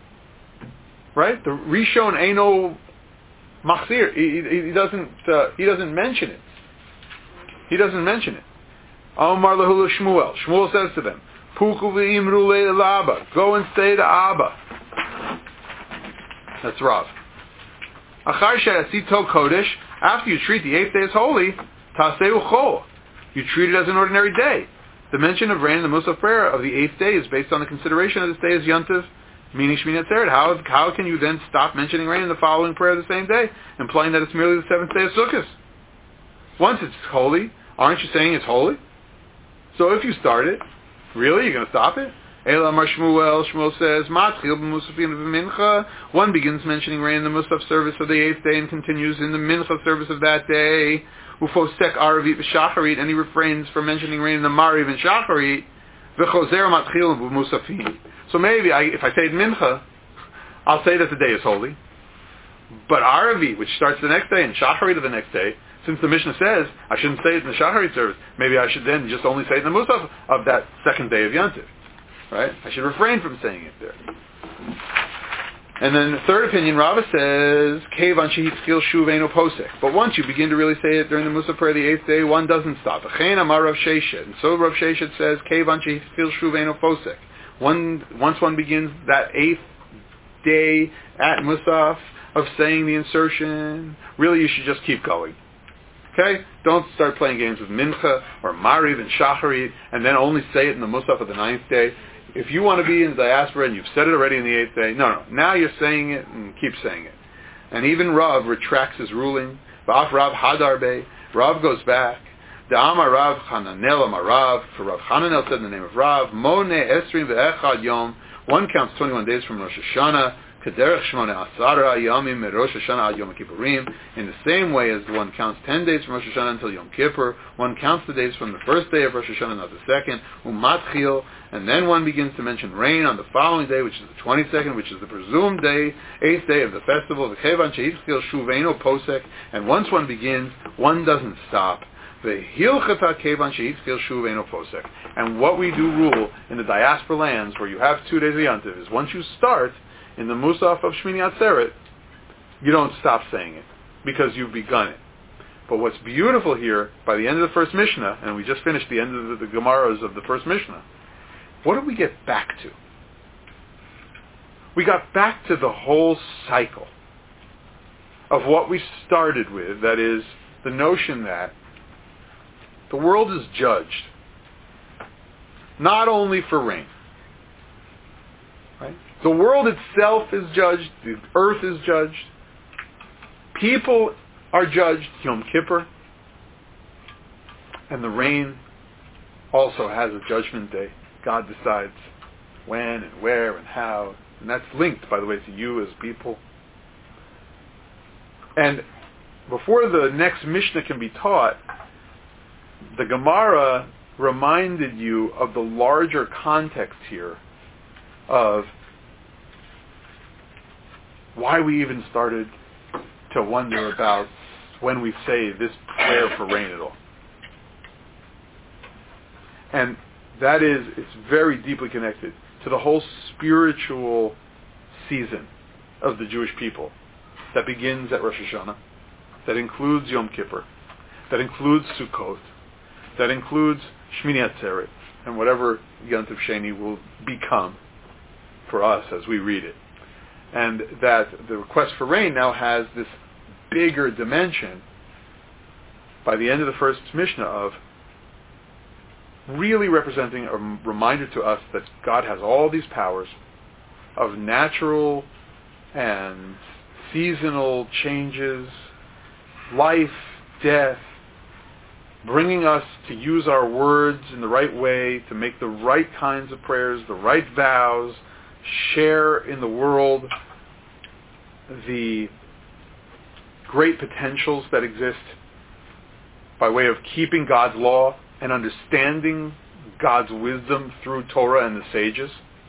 Right? The Rishon Eino Machzir. He, he doesn't uh, he doesn't mention it. He doesn't mention it. Amar Lahula Shmuel. Shmuel says to them, Puku v'imru le'elaba. Go and say to Abba. That's Rav. Achar she'asito kodesh. After you treat the eighth day as holy, taseu chol. You treat it as an ordinary day. The mention of rain in the Musaf prayer of the eighth day is based on the consideration of this day as Yontiv, meaning Shmini Atzeret. How, how can you then stop mentioning rain in the following prayer the same day, implying that it's merely the seventh day of Sukkot? Once it's holy, aren't you saying it's holy? So if you start it, really, you're going to stop it? Ela Mar Shmuel, Shmuel says, Matchil b'musafin b'mincha. One begins mentioning rain in the Musaf service of the eighth day and continues in the Mincha service of that day. Ufosek aravit v'shacharit, and he refrains from mentioning rain in the Mariv and Shacharit. V'chozer matchil b'musafin. So maybe I, if I say it Mincha, I'll say that the day is holy. But Aravit, which starts the next day, and Shacharit of the next day, since the Mishnah says I shouldn't say it in the Shacharit service, maybe I should then just only say it in the Musaf of that second day of Yontif. Right? I should refrain from saying it there. And then the third opinion, Rava says, Kevan shehitzkil shuveinu posek. But once you begin to really say it during the Musaf prayer the eighth day, one doesn't stop. V'chein amar Rav Sheshet. And so Rav Sheshet says, Kevan shehitzkil shuveinu posek. One, once one begins that eighth day at Musaf of saying the insertion, really you should just keep going. Okay? Don't start playing games with Mincha or Mariv and Shacharit and then only say it in the Musaf of the ninth day. If you want to be in the diaspora and you've said it already in the eighth day, no, no. Now you're saying it and keep saying it. And even Rav retracts his ruling. V'af Rav Hadarbe. Rav goes back. Da'amar Rav Chananel Amar Rav. For Rav Chananel said in the name of Rav, Moneh Esrim Ve'echad Yom. One counts twenty-one days from Rosh Hashanah. Kederech Shmona Asara Yamim Rosh Hashanah Ad Yom Kippurim. In the same way as one counts ten days from Rosh Hashanah until Yom Kippur, one counts the days from the first day of Rosh Hashanah, not the second. Umatchil, and then one begins to mention rain on the following day, which is the twenty-second, which is the presumed day, eighth day of the festival. V'chevan she'itchil Shuveno Posek, and once one begins, one doesn't stop. V'hilchata kevan she'itchil Shuveno Posek. And what we do rule in the diaspora lands, where you have two days of Yantiv, is once you start in the Musaf of Shmini Atzeret, you don't stop saying it, because you've begun it. But what's beautiful here, by the end of the first Mishnah, and we just finished the end of the, the Gemaras of the first Mishnah, what did we get back to? We got back to the whole cycle of what we started with, that is, the notion that the world is judged not only for rain. Right? The world itself is judged, the earth is judged, people are judged, Yom Kippur, and the rain also has a judgment day. God decides when and where and how, and that's linked, by the way, to you as people. And before the next Mishnah can be taught, the Gemara reminded you of the larger context here of why we even started to wonder about when we say this prayer for rain at all. And that is, it's very deeply connected to the whole spiritual season of the Jewish people that begins at Rosh Hashanah, that includes Yom Kippur, that includes Sukkot, that includes Shmini Atzeret, and whatever Yantiv Sheni will become for us as we read it. And that the request for rain now has this bigger dimension by the end of the first Mishnah of really representing a reminder to us that God has all these powers of natural and seasonal changes, life, death, bringing us to use our words in the right way, to make the right kinds of prayers, the right vows, share in the world the great potentials that exist by way of keeping God's law and understanding God's wisdom through Torah and the sages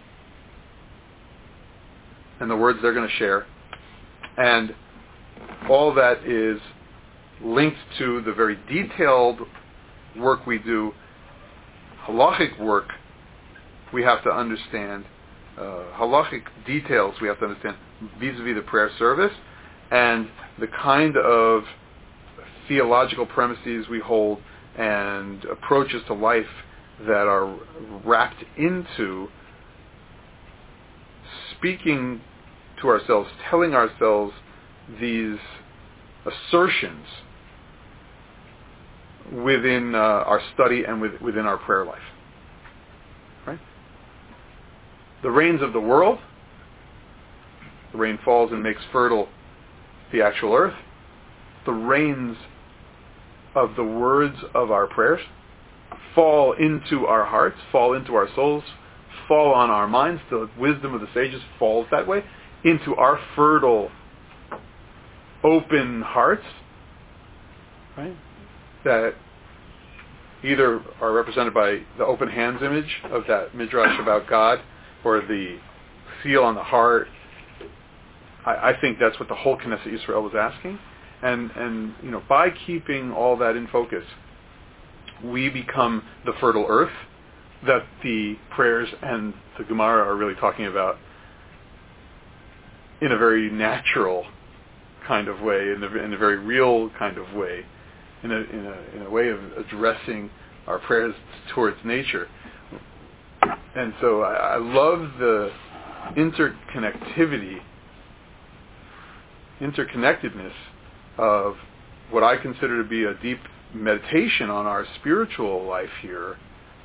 and the words they're going to share. And all that is linked to the very detailed work we do, halachic work we have to understand, uh, halachic details we have to understand vis-a-vis the prayer service, and the kind of theological premises we hold and approaches to life that are wrapped into speaking to ourselves, telling ourselves these assertions within uh, our study and with, within our prayer life. Right? The rains of the world, the rain falls and makes fertile the actual earth. The rains of the words of our prayers fall into our hearts, fall into our souls, fall on our minds. The wisdom of the sages falls that way into our fertile, open hearts, right? That either are represented by the open hands image of that midrash about God, or the seal on the heart. I, I think that's what the whole Knesset Yisrael was asking. And, and you know, by keeping all that in focus, we become the fertile earth that the prayers and the Gemara are really talking about in a very natural kind of way, in a, in a very real kind of way, in a, in a, in a way of addressing our prayers towards nature. And so I, I love the interconnectivity, interconnectedness of what I consider to be a deep meditation on our spiritual life here,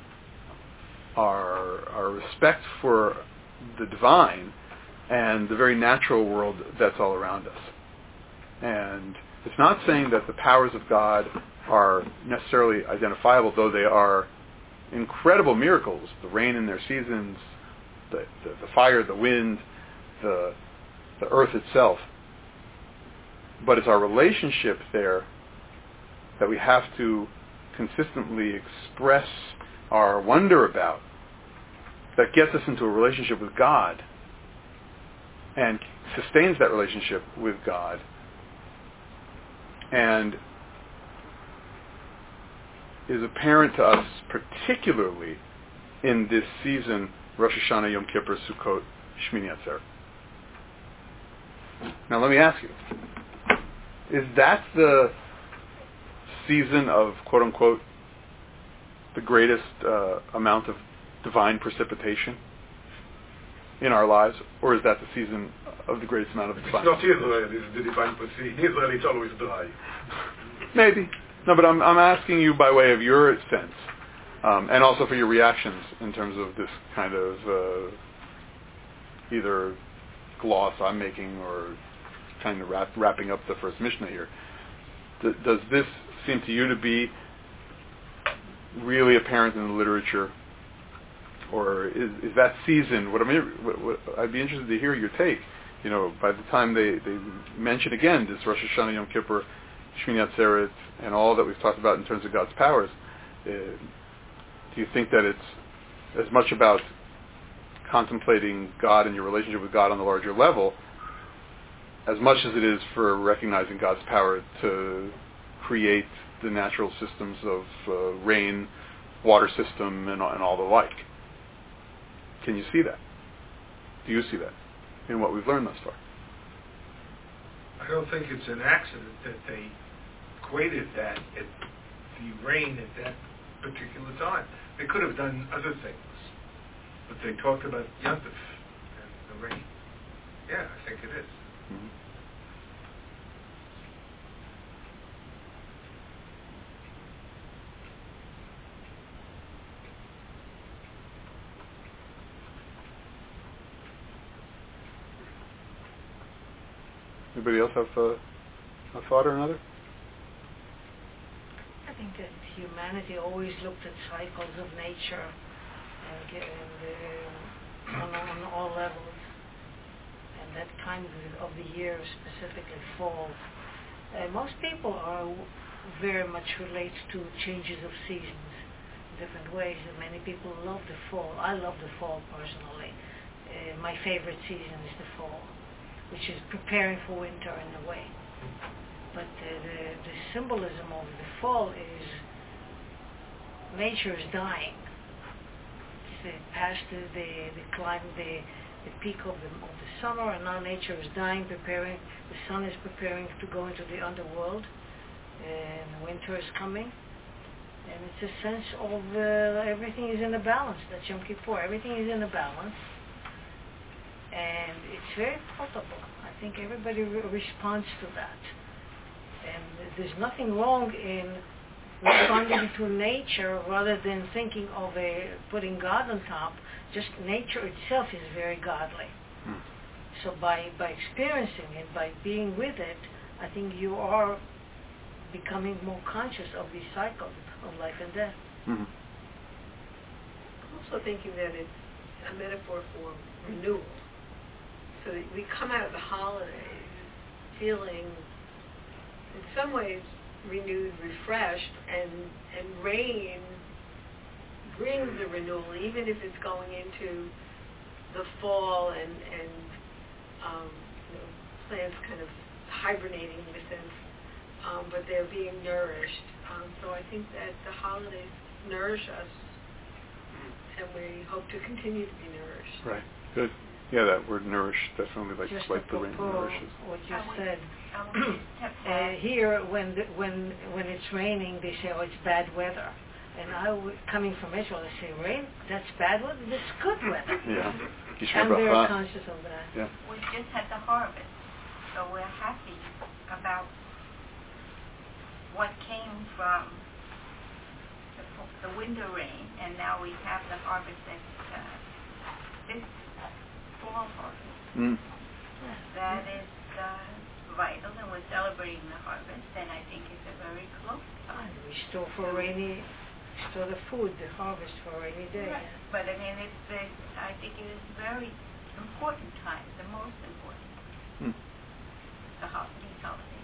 our, our respect for the divine and the very natural world that's all around us. And it's not saying that the powers of God are necessarily identifiable, though they are incredible miracles. The rain in their seasons, the, the, the fire, the wind, the the earth itself. But it's our relationship there that we have to consistently express our wonder about, that gets us into a relationship with God and sustains that relationship with God, and is apparent to us particularly in this season, Rosh Hashanah, Yom Kippur, Sukkot, Shmini Atzeret. Now let me ask you, is that the season of, quote unquote, the greatest uh, amount of divine precipitation in our lives, or is that the season of the greatest amount of divine? It's not Israel, it's the divine precipitation. In Israel it's always dry. Maybe. No, but I'm, I'm asking you by way of your sense, um, and also for your reactions in terms of this kind of uh, either gloss I'm making or kind of wrap, wrapping up the first Mishnah here. D- does this seem to you to be really apparent in the literature, or is, is that season? What I mean, what, what, I'd be interested to hear your take. You know, by the time they, they mention again this Rosh Hashanah, Yom Kippur, Shmini Atzeret, and all that we've talked about in terms of God's powers, uh, do you think that it's as much about contemplating God and your relationship with God on the larger level, as much as it is for recognizing God's power to create the natural systems of uh, rain, water system, and, and all the like? Can you see that? Do you see that in what we've learned thus far? I don't think it's an accident that they equated that at the rain at that particular time. They could have done other things, but they talked about Yom Tov and the rain. Yeah, I think it is. Mm-hmm. Anybody else have uh, a thought or another? I think that humanity always looked at cycles of nature and, and uh, on, on all levels, and that time of the year, specifically fall. Uh, most people are very much relate to changes of seasons in different ways, and many people love the fall. I love the fall personally. Uh, my favorite season is the fall, which is preparing for winter in a way. But uh, the, the symbolism of the fall is nature is dying. It's uh, past the, the, the climb, the, the peak of the, of the summer, and now nature is dying, preparing, the sun is preparing to go into the underworld, and winter is coming. And it's a sense of uh, everything is in a balance. That's Yom Kippur. Everything is in a balance. And it's very portable. I think everybody re- responds to that. And there's nothing wrong in responding to nature rather than thinking of a putting God on top. Just nature itself is very godly. Hmm. So by, by experiencing it, by being with it, I think you are becoming more conscious of these cycles of life and death. Mm-hmm. I'm also thinking that it's a metaphor for renewal. So that we come out of the holidays feeling, in some ways, renewed, refreshed, and and rain brings the renewal, even if it's going into the fall and and um, you know, plants kind of hibernating in a sense, um, but they're being nourished. Um, so I think that the holidays nourish us, and we hope to continue to be nourished. Right. Good. Yeah, that word nourish definitely, like Just like the rain nourishes. What you I would- said. I would step uh, back. here, when the, when when it's raining, they say, "Oh, it's bad weather." And I, w- coming from Israel, I say, "Rain? That's bad weather. That's good weather." Yeah. I'm very Bracha. conscious of that. Yeah. We just had the harvest, so we're happy about what came from the, f- the winter rain, and now we have the harvest that uh, this fall harvest. Mm. That is uh, vital, and we're celebrating the harvest, and I think it's a very close time. And we store for rainy, store the food, the harvest for a rainy day. Right. But I mean, it's, it's, I think it is very important time, the most important. Hmm. The holidays, holidays.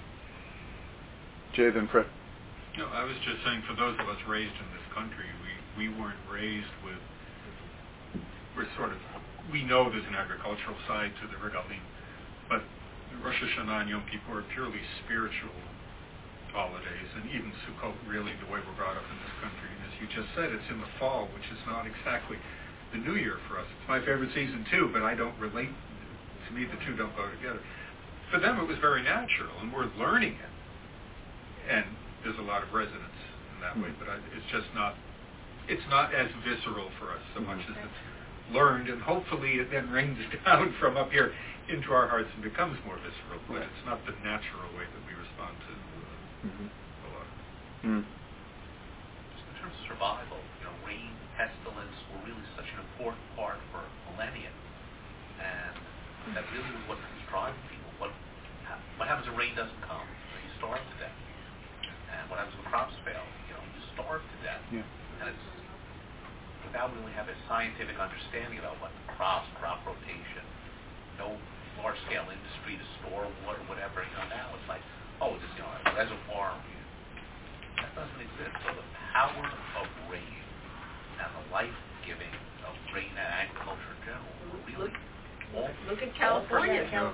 Jay, then Fred. No, I was just saying, for those of us raised in this country, we, we weren't raised with, we're sort of, we know there's an agricultural side to the Regalim, but Rosh Hashanah and Yom Kippur are purely spiritual holidays, and even Sukkot, really, the way we're brought up in this country. And as you just said, it's in the fall, which is not exactly the New Year for us. It's my favorite season, too, but I don't relate, to me, the two don't go together. For them, it was very natural, and we're learning it. And there's a lot of resonance in that way, but I, it's just not, it's not as visceral for us so much as it's learned, and hopefully it then rains down from up here into our hearts and becomes more visceral, but it's not the natural way that we respond to uh, Mm-hmm. a lot. Mm. Just in terms of survival, you know, rain, pestilence were really such an important part for millennia, and that really was what was driving people. What what happens when rain doesn't come? You starve to death. And what happens when crops fail? You know, you starve to death. Yeah. And it's without really having a scientific understanding about what crops, crop rotation, no large-scale industry to store water, whatever. You know, now it's like, oh, this, you know, a reservoir. That doesn't exist. So the power of rain and the life-giving of rain and agriculture in general were really all. Look at California. All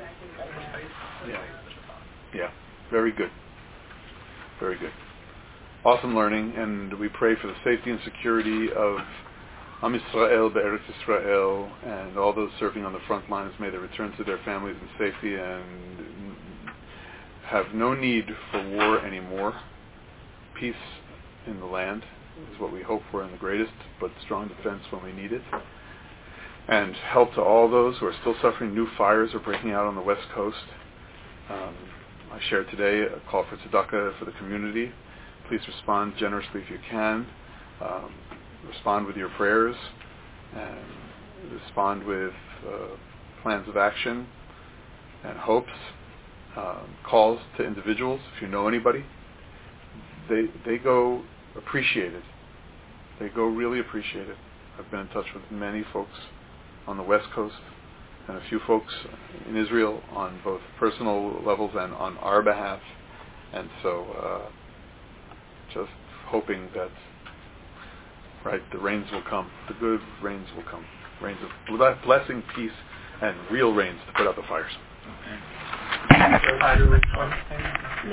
Yeah. Yeah. Very good. Very good. Awesome learning, and we pray for the safety and security of Am Yisrael, Be'eretz Yisrael, and all those serving on the front lines. May they return to their families in safety and have no need for war anymore. Peace in the land is what we hope for in the greatest, but strong defense when we need it. And help to all those who are still suffering. New fires are breaking out on the West Coast. Um, I shared today a call for tzedakah for the community. Please respond generously if you can. Um, respond with your prayers and respond with uh, plans of action and hopes. Um, calls to individuals. If you know anybody, they they go appreciated. They go really appreciated. I've been in touch with many folks on the West Coast and a few folks in Israel on both personal levels and on our behalf. And so uh, just hoping that, right, the rains will come. The good rains will come. Rains of blessing, peace, and real rains to put out the fires. Okay.